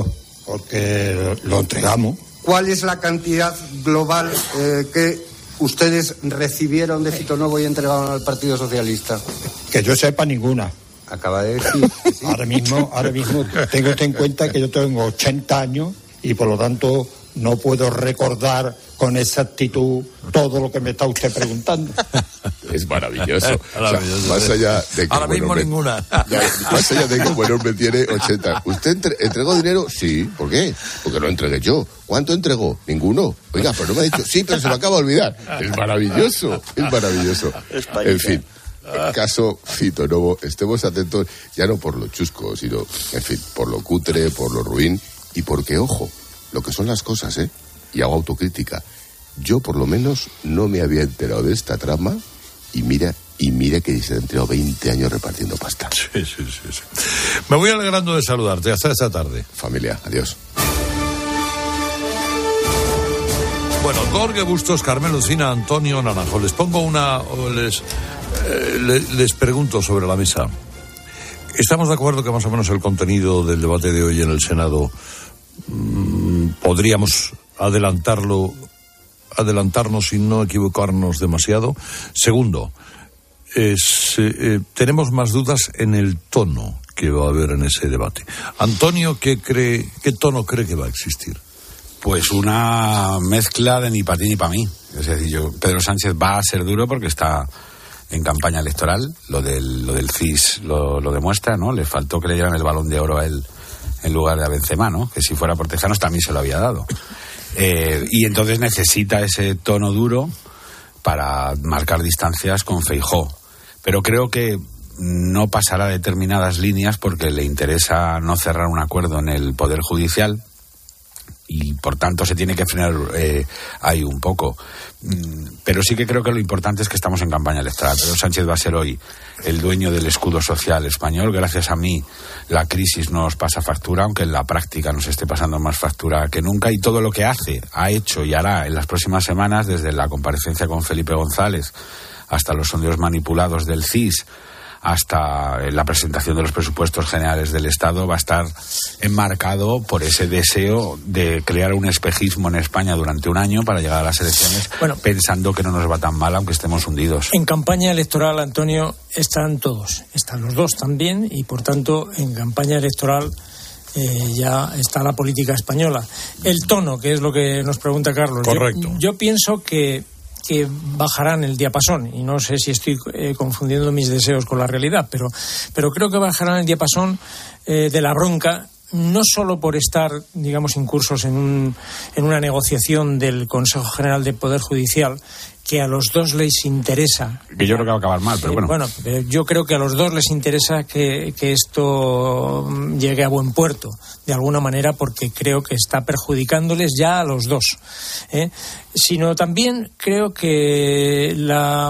porque lo entregamos. ¿Cuál es la cantidad global eh, que ustedes recibieron de Fito Novo y entregaron al Partido Socialista? Que yo sepa, ninguna. Acaba de decir. ¿Sí? Ahora mismo, ahora mismo, tengo en cuenta que yo tengo ochenta años y por lo tanto no puedo recordar con exactitud todo lo que me está usted preguntando. Es maravilloso. maravilloso o sea, más allá de que ahora mismo hombre, ninguna. Ya, más allá de que buen hombre tiene ochenta. ¿Usted entre, entregó dinero? Sí. ¿Por qué? Porque lo entregué yo. ¿Cuánto entregó? Ninguno. Oiga, pero no me ha dicho. Sí, pero se me acaba de olvidar. Es maravilloso. Es maravilloso. En fin. El caso Fito Novo, estemos atentos ya no por lo chusco, sino, en fin, por lo cutre, por lo ruin y porque, ojo, lo que son las cosas, ¿eh? Y hago autocrítica. Yo, por lo menos, no me había enterado de esta trama y mira, y mira que se han enterado veinte años repartiendo pasta. Sí, sí, sí, sí. Me voy alegrando de saludarte. Hasta esta tarde. Familia, adiós. Bueno, Jorge Bustos, Carmen Lucina, Antonio Naranjo. Les pongo una... Les, eh, les, les pregunto sobre la mesa. ¿Estamos de acuerdo que más o menos el contenido del debate de hoy en el Senado mmm, podríamos adelantarlo, adelantarnos y no equivocarnos demasiado? Segundo, es, eh, tenemos más dudas en el tono que va a haber en ese debate. Antonio, ¿qué cree, qué tono cree que va a existir? Pues una mezcla de ni para ti ni para mí. Es decir, yo, Pedro Sánchez va a ser duro porque está en campaña electoral. Lo del, lo del C I S lo, lo demuestra, ¿no? Le faltó que le dieran el Balón de Oro a él en lugar de a Benzema, ¿no? Que si fuera por Tejanos también se lo había dado. Eh, y entonces necesita ese tono duro para marcar distancias con Feijóo. Pero creo que no pasará determinadas líneas porque le interesa no cerrar un acuerdo en el Poder Judicial y por tanto se tiene que frenar eh, ahí un poco. Pero sí que creo que lo importante es que estamos en campaña electoral. Pedro Sánchez va a ser hoy el dueño del escudo social español. Gracias a mí la crisis nos pasa factura, aunque en la práctica nos esté pasando más factura que nunca, y todo lo que hace, ha hecho y hará en las próximas semanas, desde la comparecencia con Felipe González hasta los sondeos manipulados del C I S, hasta la presentación de los presupuestos generales del Estado, va a estar enmarcado por ese deseo de crear un espejismo en España durante un año para llegar a las elecciones, bueno, pensando que no nos va tan mal aunque estemos hundidos. En campaña electoral, Antonio, están todos, están los dos también, y por tanto en campaña electoral eh, ya está la política española. El tono, que es lo que nos pregunta Carlos. Correcto. Yo, yo pienso que que bajarán el diapasón, y no sé si estoy eh, confundiendo mis deseos con la realidad, pero, pero creo que bajarán el diapasón eh, de la bronca, no solo por estar, digamos, incursos en, un, en una negociación del Consejo General del Poder Judicial, que a los dos les interesa. Que yo creo que va a acabar mal, pero bueno. Eh, bueno, yo creo que a los dos les interesa que, que esto llegue a buen puerto, de alguna manera, porque creo que está perjudicándoles ya a los dos. ¿eh? Sino también creo que la,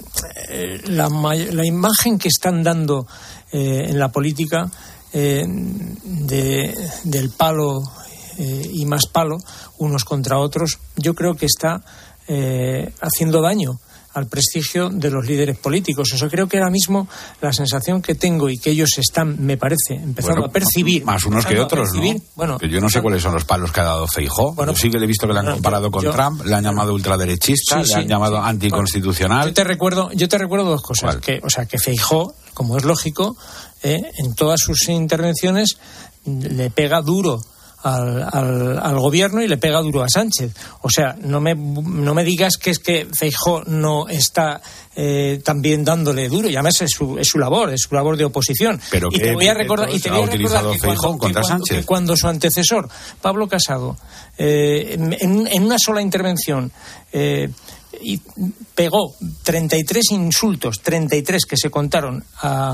la, la imagen que están dando eh, en la política eh, de, del palo eh, y más palo unos contra otros, yo creo que está eh, haciendo daño al prestigio de los líderes políticos. Eso creo que ahora mismo la sensación que tengo y que ellos están, me parece, empezando bueno, a percibir. Más unos que otros, ¿no? Bueno, que yo no sé cuáles son los palos que ha dado Feijóo. Bueno, yo sí que le he visto que le han comparado yo, con yo, Trump, le han llamado ultraderechista, sí, le han sí, llamado sí, anticonstitucional. Yo te recuerdo, yo te recuerdo dos cosas. Que, o sea, que Feijóo, como es lógico, eh, en todas sus intervenciones le pega duro Al, al, al gobierno y le pega duro a Sánchez. O sea, no me, no me digas que es que Feijóo no está eh, también dándole duro, y además es su, es su labor, es su labor de oposición. Pero y te voy a recordar, y te voy a recordar que, cuando, contra que, cuando, que cuando su antecesor, Pablo Casado, eh, en, en una sola intervención eh, y pegó treinta y tres insultos, treinta y tres que se contaron a,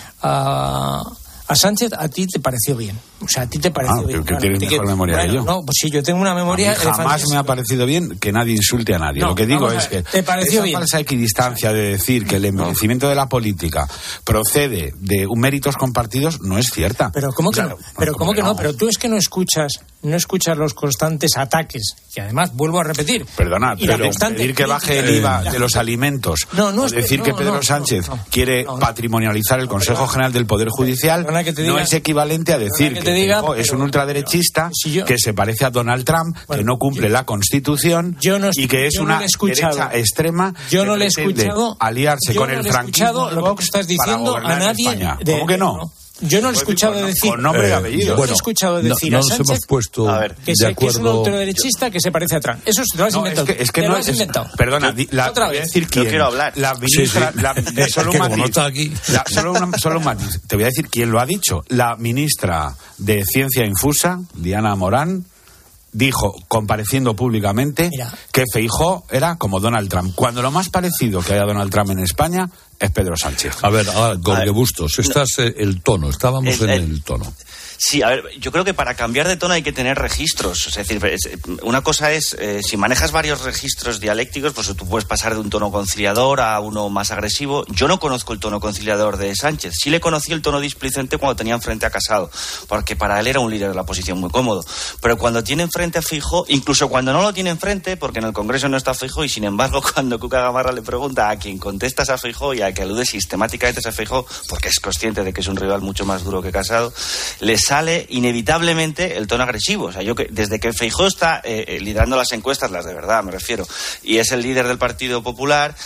a a Sánchez, ¿a ti te pareció bien? O sea, ¿a ti te pareció ah, bien? Que tienes mejor que, memoria bueno, que yo. No, pues sí, yo tengo una memoria... A mí jamás me ha parecido bien que nadie insulte a nadie. No, lo que digo es que ¿te pareció esa bien? falsa equidistancia de decir que el envejecimiento de la política procede de méritos compartidos no es cierta. Pero ¿cómo que claro, no? Pero ¿cómo que no? no? Pero tú es que no escuchas, no escuchas los constantes ataques, que además vuelvo a repetir. Perdona, pero constante... pedir que baje el I V A de los alimentos, no, no o es decir que, que no, Pedro no, Sánchez no, no, quiere no, no, patrimonializar el Consejo General del Poder Judicial, que te diga, no es equivalente a decir que, que te diga, Feijóo es un ultraderechista si yo, que se parece a Donald Trump, bueno, que no cumple yo, la Constitución yo no, y que es una no derecha extrema yo no que le he escuchado aliarse yo con no el le he franquismo escuchado lo que estás diciendo a nadie de, ¿cómo que no? no Yo no lo he escuchado con, decir. Con nombre y apellido. Yo no he escuchado decir no, a no Sánchez nos hemos puesto a ver, que, de se, acuerdo. que es un ultraderechista que se parece a Trump. Eso te lo has no, inventado. Es que, es que te no lo has es, inventado. Perdona, yo, la, otra voy vez. a decir quién. Yo quiero hablar. La ministra. Sí, sí. La, es solo que un como matiz, no está aquí. La, solo, una, solo un matiz. Te voy a decir quién lo ha dicho. La ministra de Ciencia Infusa, Diana Morán, dijo, compareciendo públicamente, Mira. que Feijóo era como Donald Trump. Cuando lo más parecido que hay a Donald Trump en España es Pedro Sánchez. A ver, ahora, Jorge Bustos, estás no. el tono, estábamos el, en el, el tono. Sí, a ver, yo creo que para cambiar de tono hay que tener registros. Es decir, una cosa es, eh, si manejas varios registros dialécticos, pues tú puedes pasar de un tono conciliador a uno más agresivo. Yo no conozco el tono conciliador de Sánchez. Sí le conocí el tono displicente cuando tenía enfrente a Casado, porque para él era un líder de la oposición muy cómodo. Pero cuando tiene enfrente a Feijóo, incluso cuando no lo tiene enfrente, porque en el Congreso no está Feijóo, y sin embargo cuando Cuca Gamarra le pregunta a quien contestas a Feijóo y a que alude sistemáticamente a Feijóo, porque es consciente de que es un rival mucho más duro que Casado, les sale inevitablemente el tono agresivo. O sea, yo que desde que Feijóo está eh, liderando las encuestas, las de verdad me refiero, y es el líder del Partido Popular,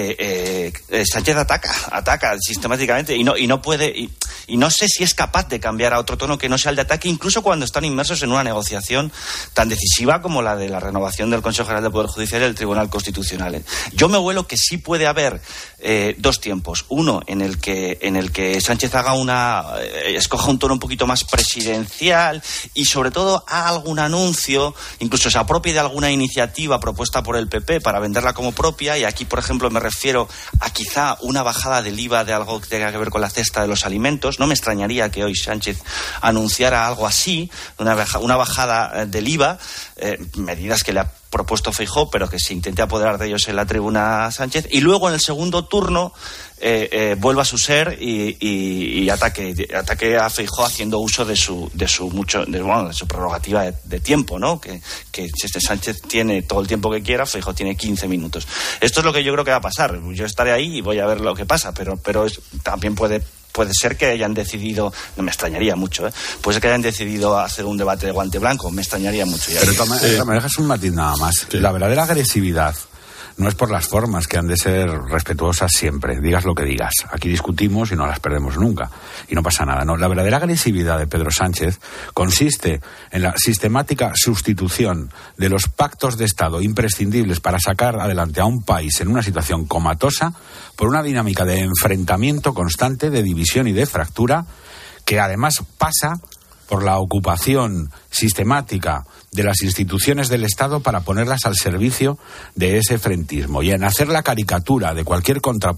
eh, eh, Sánchez ataca, ataca sistemáticamente y no y no puede y, y no sé si es capaz de cambiar a otro tono que no sea el de ataque, incluso cuando están inmersos en una negociación tan decisiva como la de la renovación del Consejo General del Poder Judicial y del Tribunal Constitucional. Yo me huelo que sí puede haber eh, dos tiempos, uno en el que en el que Sánchez haga una eh, escoja un tono un poquito más presidencial y sobre todo haga algún anuncio, incluso se apropie de alguna iniciativa propuesta por el P P para venderla como propia, y aquí por ejemplo me refiero a quizá una bajada del I V A de algo que tenga que ver con la cesta de los alimentos. No me extrañaría que hoy Sánchez anunciara algo así, una, baja, una bajada del I V A, eh, medidas que le ha propuesto Feijóo, pero que se intente apoderar de ellos en la tribuna Sánchez, y luego en el segundo turno eh, eh, vuelva a su ser y, y, y ataque ataque a Feijóo haciendo uso de su de su mucho de, bueno, de su prerrogativa de, de tiempo, ¿no? Que, que este Sánchez tiene todo el tiempo que quiera, Feijóo tiene quince minutos. Esto es lo que yo creo que va a pasar. Yo estaré ahí y voy a ver lo que pasa, pero pero es, también puede Puede ser que hayan decidido, no me extrañaría mucho, ¿eh? Puede ser que hayan decidido hacer un debate de guante blanco, me extrañaría mucho. Ya. Pero toma, eh, me dejas un matiz nada más. Sí. La verdadera agresividad no es por las formas, que han de ser respetuosas siempre, digas lo que digas. Aquí discutimos y no las perdemos nunca, y no pasa nada. No, la verdadera agresividad de Pedro Sánchez consiste en la sistemática sustitución de los pactos de Estado imprescindibles para sacar adelante a un país en una situación comatosa por una dinámica de enfrentamiento constante, de división y de fractura, que además pasa por la ocupación sistemática de las instituciones del Estado para ponerlas al servicio de ese frentismo, y en hacer la caricatura de cualquier contrapoder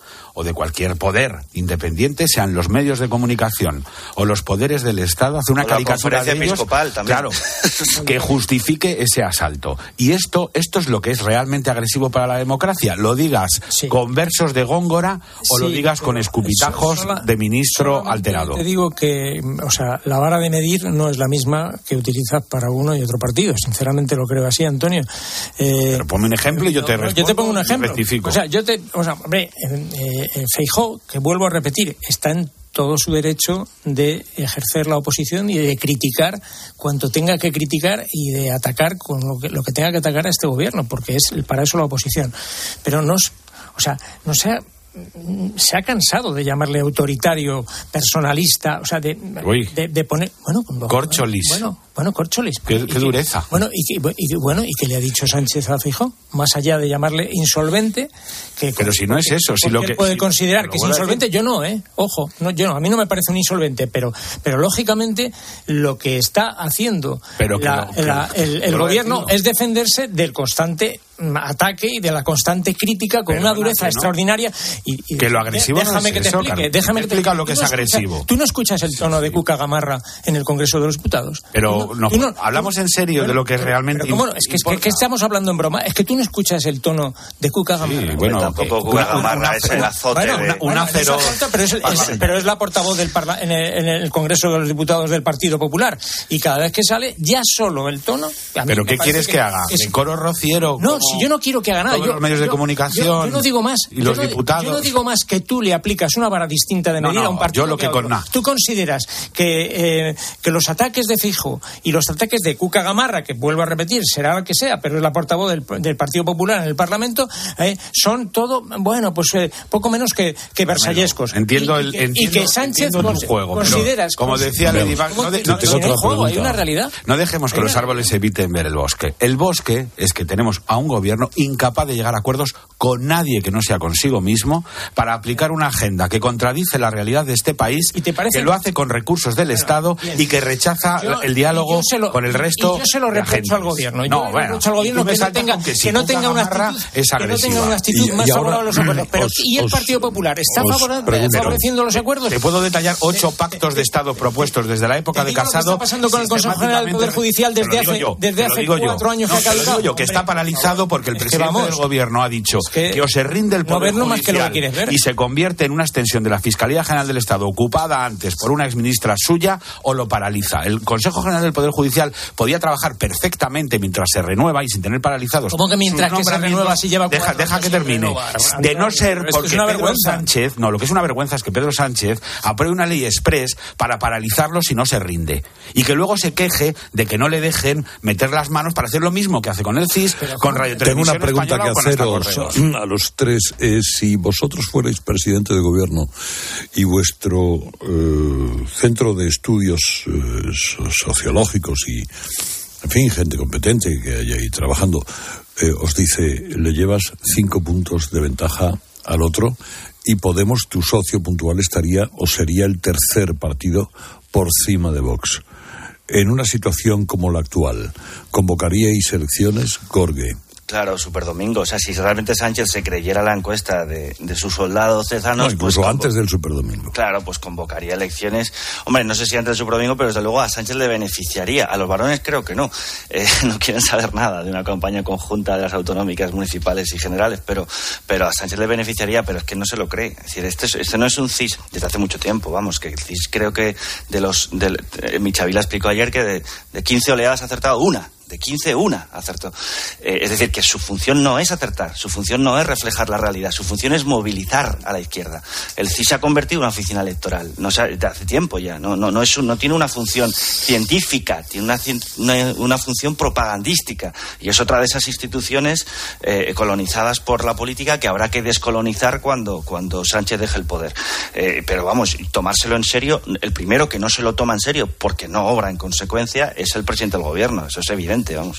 o de cualquier poder independiente, sean los medios de comunicación o los poderes del Estado, hace una o caricatura de ellos, episcopal también. claro, que justifique ese asalto. Y esto, esto es lo que es realmente agresivo para la democracia. Lo digas sí. con versos de Góngora o sí, lo digas con escupitajos sola, de ministro alterado. Te digo que, o sea, la vara de medir no es la misma que utilizas para uno y otro partido. Sinceramente lo creo así, Antonio. Eh, Pero ponme un ejemplo y yo te no, respondo. Yo te pongo un ejemplo. Rectifico. O sea, yo te, o sea, hombre, eh, eh, Feijóo, que vuelvo a repetir, está en todo su derecho de ejercer la oposición y de criticar cuanto tenga que criticar y de atacar con lo que, lo que tenga que atacar a este gobierno, porque es para eso la oposición. Pero no, o sea, no sea se ha cansado de llamarle autoritario, personalista, o sea, de, de, de poner... Bueno, Córcholis. Bueno, bueno, Córcholis. Qué, qué dureza. Que, bueno, y, que, y, bueno, ¿y qué le ha dicho Sánchez a Feijóo? Más allá de llamarle insolvente... Que, pero si no es eso, si lo que... puede si, considerar que es insolvente, yo no, ¿eh? Ojo, no, yo no, a mí no me parece un insolvente, pero, pero lógicamente lo que está haciendo pero la, que no, la, que, el, el gobierno es defenderse del constante ataque y de la constante crítica con pero una dureza no, extraordinaria y, y que lo agresivo déjame no que es te eso, explique, claro. déjame que te explique. lo que ¿Tú es no agresivo. Escuchas, tú no escuchas el tono de Cuca Gamarra en el Congreso de los Diputados. Pero no, no, hablamos en serio bueno, de lo que es realmente pero ¿cómo? Es que, es que, que estamos hablando en broma. Es que tú no escuchas el tono de Cuca Gamarra. Sí, bueno, tampoco Cuca Gamarra es el azote bueno, de... Una, una bueno, cero, falta, pero, es, es, pero es la portavoz del parla, en, el, en el Congreso de los Diputados del Partido Popular. Y cada vez que sale, ya solo el tono... ¿Pero qué quieres que, que haga? ¿El coro rociero? No, si yo no quiero que haga nada. Todos yo, los medios de yo, comunicación yo, yo no digo más. y los yo no, diputados. Yo no digo más que tú le aplicas una vara distinta de medir no, no, a un partido. Yo lo que, que con nada. Tú consideras que, eh, que los ataques de Feijóo y los ataques de Cuca Gamarra, que vuelvo a repetir, será lo que sea, pero es la portavoz del, del Partido Popular en el Parlamento, eh, son todo, bueno, pues eh, poco menos que, que versallescos. Bueno, entiendo el y, y, entiendo, y que Sánchez tu juego, consideras... Como decía Ladybug, no, de, no, no, no, juego, hay una realidad. No dejemos que los árboles eviten ver el bosque. El bosque es que tenemos a un gobierno incapaz de llegar a acuerdos con nadie que no sea consigo mismo para aplicar una agenda que contradice la realidad de este país, que lo hace con recursos del bueno, Estado bien. y que rechaza yo, el diálogo lo, con el resto. Y yo se lo reprocho al gobierno. Yo no, le bueno, reprocho al gobierno que no tenga, que, si que no tenga una actitud, es que no tenga una actitud y, más y ahora, favorable a los acuerdos. Pero, os, ¿y el Partido Popular está os, favoreciendo los acuerdos? Te puedo detallar ocho pactos de Estado propuestos desde la época de Casado. ¿Qué está pasando con el Consejo General del Poder Judicial desde hace desde hace cuatro años que ha caducado? Yo que está paralizado porque el presidente del gobierno ha dicho que o se rinde el Poder Judicial y se convierte en una extensión de la Fiscalía General del Estado ocupada antes por una exministra suya o lo paraliza. El Consejo General del Poder Judicial podía trabajar perfectamente mientras se renueva y sin tener paralizados. ¿Cómo que mientras que se renueva si lleva Deja, deja que termine. De no ser porque Pedro Sánchez, no, lo que es una vergüenza es que Pedro Sánchez apruebe una ley express para paralizarlo si no se rinde. Y que luego se queje de que no le dejen meter las manos para hacer lo mismo que hace con el C I S, con Radio Televisión Tengo una pregunta que haceros a los tres. Es si vosotros fuerais presidente de gobierno y vuestro eh, centro de estudios eh, sociológicos y, en fin, gente competente que hay ahí trabajando, eh, os dice, le llevas cinco puntos de ventaja al otro y Podemos, tu socio puntual, estaría o sería el tercer partido por encima de Vox. En una situación como la actual, ¿convocaríais elecciones, Gorge? Claro, Superdomingo. O sea, si realmente Sánchez se creyera la encuesta de, de sus soldados cezanos... No, incluso pues, antes del Superdomingo. Claro, pues convocaría elecciones. Hombre, no sé si antes del Superdomingo, pero desde luego a Sánchez le beneficiaría. A los varones creo que no. Eh, no quieren saber nada de una campaña conjunta de las autonómicas, municipales y generales, pero, pero a Sánchez le beneficiaría, pero es que no se lo cree. Es decir, este, este no es un C I S desde hace mucho tiempo, vamos, que el C I S creo que de los... De, eh, Michavila explicó ayer que de, de quince oleadas ha acertado una. De quince, una acertó. Eh, es decir, que su función no es acertar, su función no es reflejar la realidad, su función es movilizar a la izquierda. El C I S se ha convertido en una oficina electoral, no sé, de hace tiempo ya, no, no, no, es un, no tiene una función científica, tiene una, una, una función propagandística, y es otra de esas instituciones eh, colonizadas por la política que habrá que descolonizar cuando, cuando Sánchez deje el poder. Eh, pero vamos, tomárselo en serio, el primero que no se lo toma en serio porque no obra en consecuencia es el presidente del gobierno, eso es evidente. Vamos.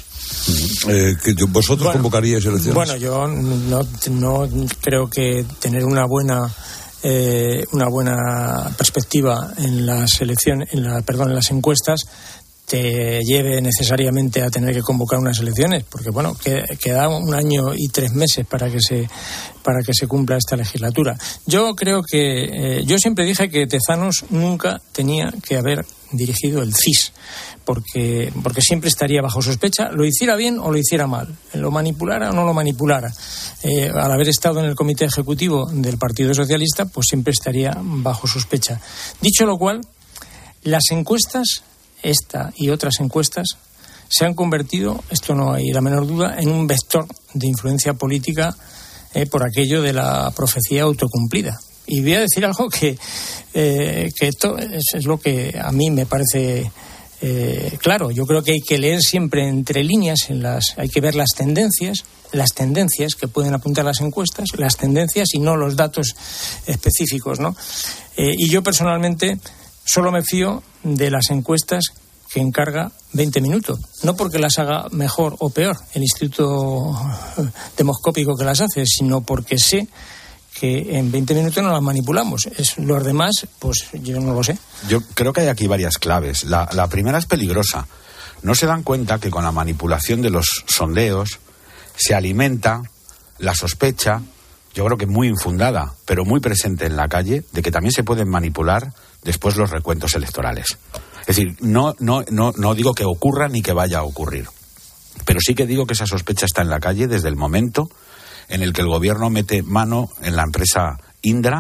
Eh, que ¿Vosotros bueno, convocaríais elecciones? Bueno, yo no, no creo que tener una buena eh, una buena perspectiva en las elecciones, en la, perdón, en las encuestas te lleve necesariamente a tener que convocar unas elecciones, porque bueno, que, queda un año y tres meses para que se para que se cumpla esta legislatura. Yo creo que eh, yo siempre dije que Tezanos nunca tenía que haber dirigido el C I S, porque porque siempre estaría bajo sospecha, lo hiciera bien o lo hiciera mal, lo manipulara o no lo manipulara. Eh, al haber estado en el comité ejecutivo del Partido Socialista, pues siempre estaría bajo sospecha. Dicho lo cual, las encuestas, esta y otras encuestas, se han convertido, esto no hay la menor duda, en un vector de influencia política eh, por aquello de la profecía autocumplida. Y voy a decir algo que, eh, que esto es, es lo que a mí me parece eh, claro. Yo creo que hay que leer siempre entre líneas, en las, hay que ver las tendencias, las tendencias que pueden apuntar las encuestas, las tendencias y no los datos específicos, ¿no? Eh, y yo personalmente solo me fío de las encuestas que encarga veinte minutos, no porque las haga mejor o peor el Instituto Demoscópico que las hace, sino porque sé que en veinte minutos no las manipulamos. Es, los demás, pues yo no lo sé. Yo creo que hay aquí varias claves. La, la primera es peligrosa. No se dan cuenta que con la manipulación de los sondeos se alimenta la sospecha, yo creo que muy infundada, pero muy presente en la calle, de que también se pueden manipular después los recuentos electorales. Es decir, no, no, no, no digo que ocurra ni que vaya a ocurrir, pero sí que digo que esa sospecha está en la calle desde el momento en el que el gobierno mete mano en la empresa Indra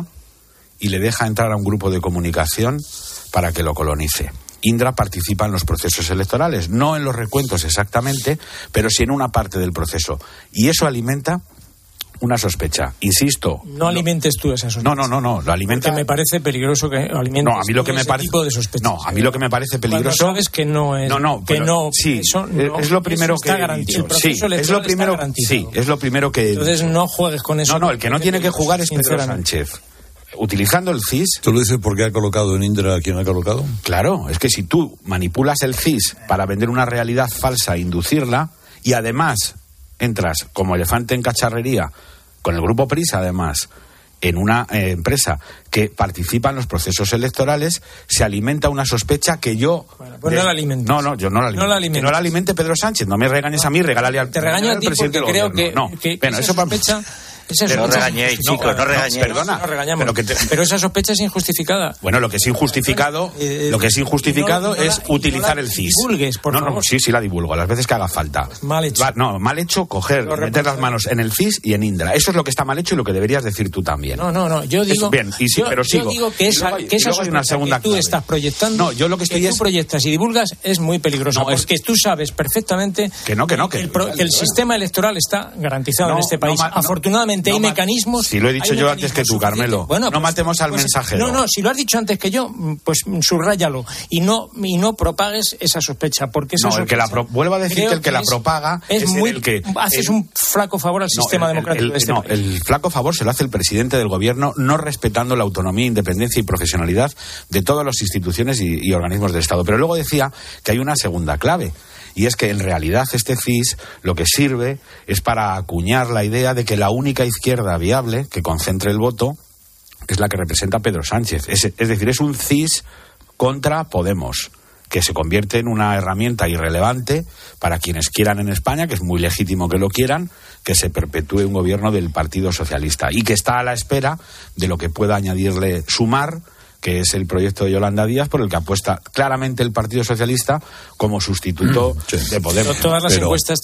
y le deja entrar a un grupo de comunicación para que lo colonice. Indra participa en los procesos electorales, no en los recuentos exactamente, pero sí en una parte del proceso. Y eso alimenta una sospecha, insisto. No alimentes tú esa sospecha. No, no, no, no, lo alimenta. Porque me parece peligroso que alimentes no, a mí lo que me ese parece, tipo de sospechas. No, a mí lo que me parece peligroso. Cuando sabes que no es. No, no, que no. Sí, eso no, es lo primero que he dicho. Sí, es lo primero. Sí, es lo primero que. Entonces no juegues con eso. No, no, el que no tiene que jugar es Pedro Sánchez. Utilizando el C I S... ¿Tú lo dices porque ha colocado en Indra a quien ha colocado? Claro, es que si tú manipulas el C I S para vender una realidad falsa e inducirla, y además entras como elefante en cacharrería con el Grupo Prisa, además, en una eh, empresa que participa en los procesos electorales, se alimenta una sospecha que yo... Bueno, pues de... no la alimentes. No, no, yo no la alimento. No la alimentes. Que no la alimente Pedro Sánchez, no me regañes a mí, regálale al, Te regaño a ti porque creo que, no, que, bueno, esa eso sospecha... Esa no sospecha regañéis, chicos, no, no regañéis. Perdona, no regañamos. Pero, que te... pero esa sospecha es injustificada. Bueno, lo que es injustificado, eh, lo que es injustificado no, no es la, utilizar no el C I S. Divulgues, por no, favor. no, sí, sí la divulgo, a las veces que haga falta. Pues mal hecho. Va, no, mal hecho coger, meter las manos en el C I S y en Indra. Eso es lo que está mal hecho y lo que deberías decir tú también. No, no, no, yo digo... Es, bien, y sí, yo, pero sigo. Yo digo que esa, luego, que esa una segunda que tú clave. estás proyectando, no, yo lo que estoy que es... tú proyectas y divulgas es muy peligroso, no, porque es... tú sabes perfectamente que no, que no, que, el, pro, que el sistema electoral está garantizado no, en este país. No, Afortunadamente no, hay no, mecanismos... Si lo he dicho yo antes que tú, Carmelo. Bueno, no pues, matemos al pues, mensajero. No, no, si lo has dicho antes que yo, pues subráyalo y no y no propagues esa sospecha, porque esa no, sospecha, el que la pro, vuelvo a decir que el que, que la es, propaga es, es muy, el que haces el, un flaco favor al no, sistema el, democrático el, de este no, país. El flaco favor se lo hace el presidente del gobierno, no respetando la autonomía, independencia y profesionalidad de todas las instituciones y, y organismos del Estado. Pero luego decía que hay una segunda clave. Y es que en realidad este C I S lo que sirve es para acuñar la idea de que la única izquierda viable que concentre el voto es la que representa Pedro Sánchez. Es, es decir, es un C I S contra Podemos, que se convierte en una herramienta irrelevante para quienes quieran en España, que es muy legítimo que lo quieran, que se perpetúe un gobierno del Partido Socialista y que está a la espera de lo que pueda añadirle Sumar, que es el proyecto de Yolanda Díaz, por el que apuesta claramente el Partido Socialista como sustituto sí. de Podemos. Todas las Pero... encuestas,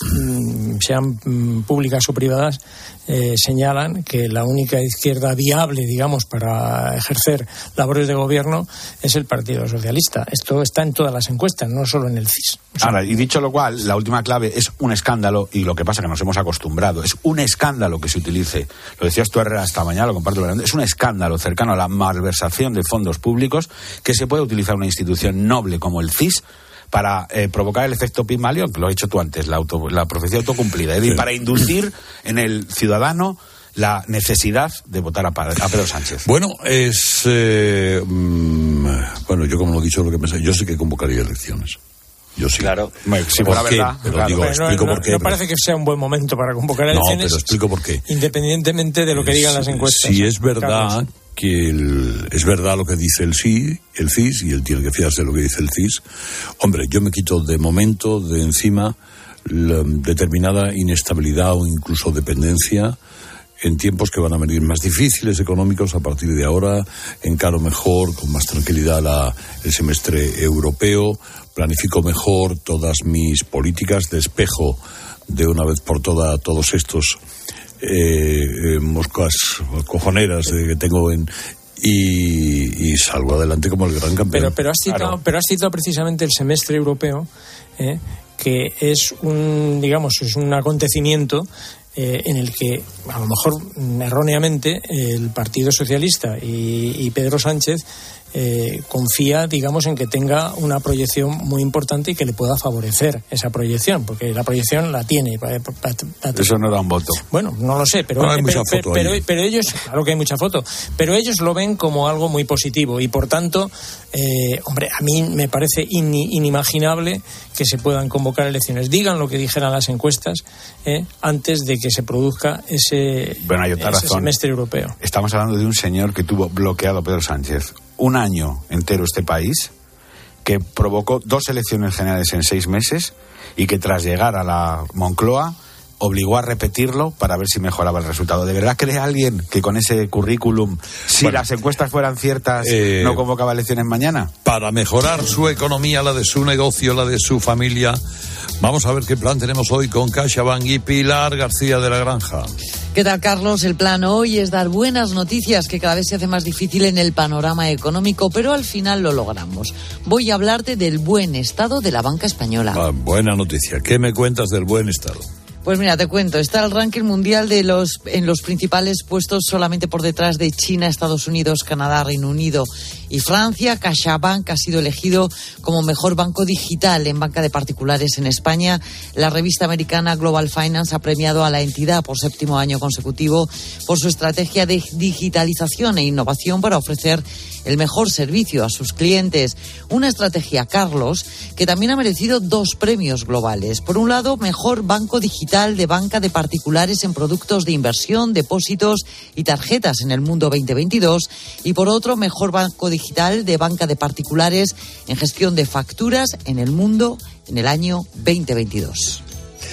sean públicas o privadas, eh, señalan que la única izquierda viable, digamos, para ejercer labores de gobierno es el Partido Socialista. Esto está en todas las encuestas, no solo en el C I S. O sea, Ahora, y dicho lo cual, la última clave es un escándalo, y lo que pasa es que nos hemos acostumbrado, es un escándalo que se utilice, lo decías tú, Herrera, esta mañana, lo comparto, es un escándalo cercano a la malversación de fondos públicos que se puede utilizar una institución noble como el C I S para eh, provocar el efecto Pigmalión, que lo has hecho tú antes, la, auto, la profecía autocumplida, es decir, sí. para inducir en el ciudadano la necesidad de votar a, a Pedro Sánchez. Bueno, es... Eh, mmm, bueno, yo como lo he dicho, lo que pensé, yo sí que convocaría elecciones. Yo sí. Claro. Bueno, sí, por la verdad. Pero claro. digo, pero explico no, por qué. No parece que sea un buen momento para convocar elecciones. No, pero explico por qué. Independientemente de lo que digan las encuestas. Si es verdad que el, es verdad lo que dice el sí, el C I S, y él tiene que fiarse de lo que dice el C I S. Hombre, yo me quito de momento de encima la determinada inestabilidad o incluso dependencia en tiempos que van a venir más difíciles económicos. A partir de ahora encaro mejor, con más tranquilidad la, el semestre europeo, planifico mejor todas mis políticas, despejo de una vez por todas todos estos eh, eh, moscas cojoneras eh, que tengo en y, y salgo adelante como el gran campeón. Pero, pero, has, citado, claro. pero has citado precisamente el semestre europeo, eh, que es un, digamos, es un acontecimiento Eh, en el que, a lo mejor erróneamente, el Partido Socialista y, y Pedro Sánchez eh, confía, digamos, en que tenga una proyección muy importante y que le pueda favorecer esa proyección, porque la proyección la tiene. Eso no da un voto. Bueno, no lo sé, pero, no hay pero, mucha foto pero, pero, pero ellos, claro que hay mucha foto, pero ellos lo ven como algo muy positivo y, por tanto, eh, hombre, a mí me parece in, inimaginable que se puedan convocar elecciones. Digan lo que dijeran las encuestas eh, antes de que se produzca ese, bueno, hay otra ese razón. semestre europeo. Estamos hablando de un señor que tuvo bloqueado a Pedro Sánchez un año entero este país, que provocó dos elecciones generales en seis meses y que tras llegar a la Moncloa obligó a repetirlo para ver si mejoraba el resultado. ¿De verdad cree alguien que con ese currículum, si bueno, las encuestas fueran ciertas, eh, no convocaba elecciones mañana? Para mejorar su economía, la de su negocio, la de su familia. Vamos a ver qué plan tenemos hoy con CaixaBank y Pilar García de la Granja. ¿Qué tal, Carlos? El plan hoy es dar buenas noticias, que cada vez se hace más difícil en el panorama económico, pero al final lo logramos. Voy a hablarte del buen estado de la banca española. Ah, buena noticia. ¿Qué me cuentas del buen estado? Pues mira, te cuento, está el ranking mundial de los en los principales puestos solamente por detrás de China, Estados Unidos, Canadá, Reino Unido y Francia. CaixaBank ha sido elegido como mejor banco digital en banca de particulares en España. La revista americana Global Finance ha premiado a la entidad por séptimo año consecutivo por su estrategia de digitalización e innovación para ofrecer el mejor servicio a sus clientes. Una estrategia, Carlos, que también ha merecido dos premios globales. Por un lado, mejor banco digital de banca de particulares en productos de inversión, depósitos y tarjetas en el mundo veinte veintidós, y por otro, mejor banco digital de banca de particulares en gestión de facturas en el mundo en el año veinte veintidós.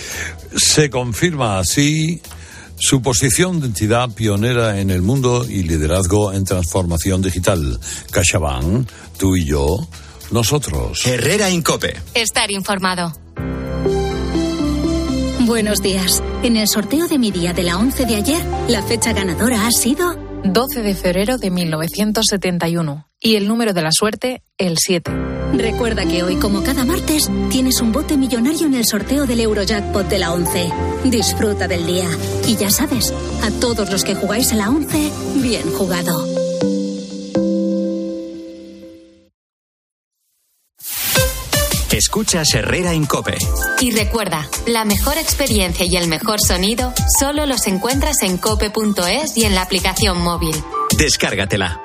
Se confirma así su posición de entidad pionera en el mundo y liderazgo en transformación digital. CaixaBank, tú y yo, nosotros. Herrera Incope. Estar informado. Buenos días. En el sorteo de mi día de la once de ayer, la fecha ganadora ha sido doce de febrero de mil novecientos setenta y uno. Y el número de la suerte, el siete. Recuerda que hoy, como cada martes, tienes un bote millonario en el sorteo del Eurojackpot de la once. Disfruta del día. Y ya sabes, a todos los que jugáis a la once, bien jugado. Escuchas Herrera Incope. Y recuerda, la mejor experiencia y el mejor sonido solo los encuentras en cope punto es y en la aplicación móvil. Descárgatela.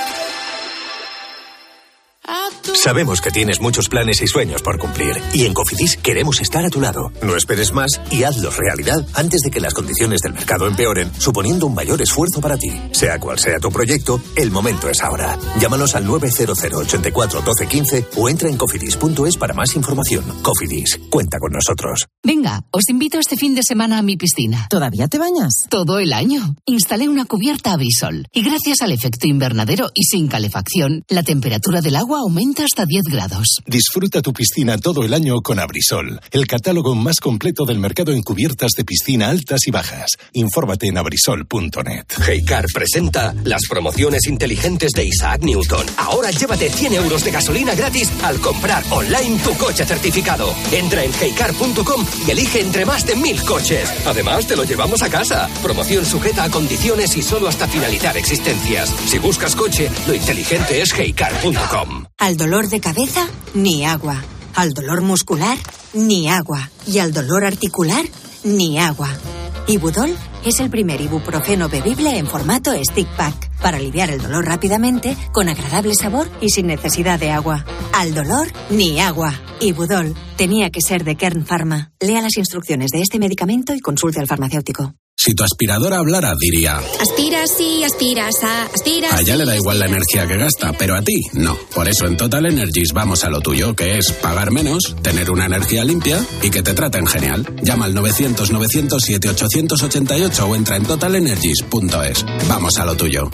Sabemos que tienes muchos planes y sueños por cumplir, y en Cofidis queremos estar a tu lado. No esperes más y hazlos realidad antes de que las condiciones del mercado empeoren, suponiendo un mayor esfuerzo para ti. Sea cual sea tu proyecto, el momento es ahora. Llámanos al nueve cero cero, ochenta y cuatro, doce, quince o entra en cofidis punto es para más información. Cofidis, cuenta con nosotros. Venga, os invito este fin de semana a mi piscina. ¿Todavía te bañas? Todo el año. Instalé una cubierta Abrisol y gracias al efecto invernadero y sin calefacción, la temperatura del agua aumenta hasta diez grados. Disfruta tu piscina todo el año con Abrisol, el catálogo más completo del mercado en cubiertas de piscina altas y bajas. Infórmate en abrisol punto net. Heycar presenta las promociones inteligentes de Isaac Newton. Ahora llévate cien euros de gasolina gratis al comprar online tu coche certificado. Entra en heycar punto com y elige entre más de mil coches. Además, te lo llevamos a casa. Promoción sujeta a condiciones y solo hasta finalizar existencias. Si buscas coche, lo inteligente es heycar punto com. Al dolor de cabeza, ni agua. Al dolor muscular, ni agua. Y al dolor articular, ni agua. Ibudol es el primer ibuprofeno bebible en formato stick pack para aliviar el dolor rápidamente, con agradable sabor y sin necesidad de agua. Al dolor, ni agua. Ibudol tenía que ser de Kern Pharma. Lea las instrucciones de este medicamento y consulte al farmacéutico. Si tu aspiradora hablara, diría... Aspiras y aspiras a... Aspiras. A ella le da igual la energía que gasta, pero a ti no. Por eso en Total Energies vamos a lo tuyo, que es pagar menos, tener una energía limpia y que te traten genial. Llama al novecientos novecientos siete ochocientos ochenta y ocho o entra en total energies punto es. Vamos a lo tuyo.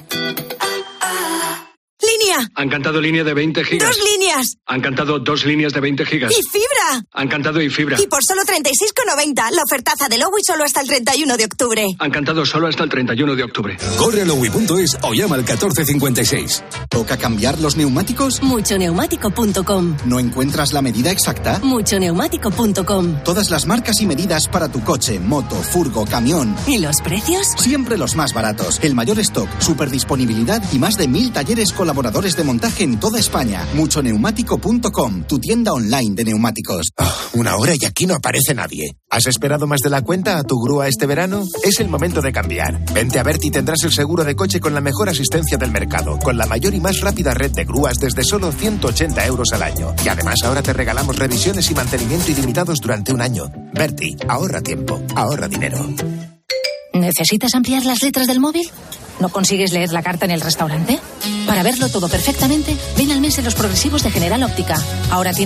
¡Línea! Han cantado línea de veinte gigas. ¡Dos líneas! Han cantado dos líneas de veinte gigas. ¡Y fibra! Han cantado y fibra. Y por solo treinta y seis con noventa, la ofertaza de Lowy solo hasta el treinta y uno de octubre. Han cantado solo hasta el treinta y uno de octubre. Corre a lowy punto es o llama al catorce cincuenta y seis. ¿Toca cambiar los neumáticos? mucho neumático punto com. ¿No encuentras la medida exacta? mucho neumático punto com. Todas las marcas y medidas para tu coche, moto, furgo, camión. ¿Y los precios? Siempre los más baratos. El mayor stock, superdisponibilidad y más de mil talleres colaboradores de montaje en toda España. mucho neumático punto com, tu tienda online de neumáticos. Oh, una hora y aquí no aparece nadie. ¿Has esperado más de la cuenta a tu grúa este verano? Es el momento de cambiar. Vente a Berti y tendrás el seguro de coche con la mejor asistencia del mercado, con la mayor y más rápida red de grúas desde solo ciento ochenta euros al año. Y además ahora te regalamos revisiones y mantenimiento ilimitados durante un año. Berti, ahorra tiempo, ahorra dinero. ¿Necesitas ampliar las letras del móvil? ¿No consigues leer la carta en el restaurante? Para verlo todo perfectamente, ven al mes en los progresivos de General Óptica. Ahora tienes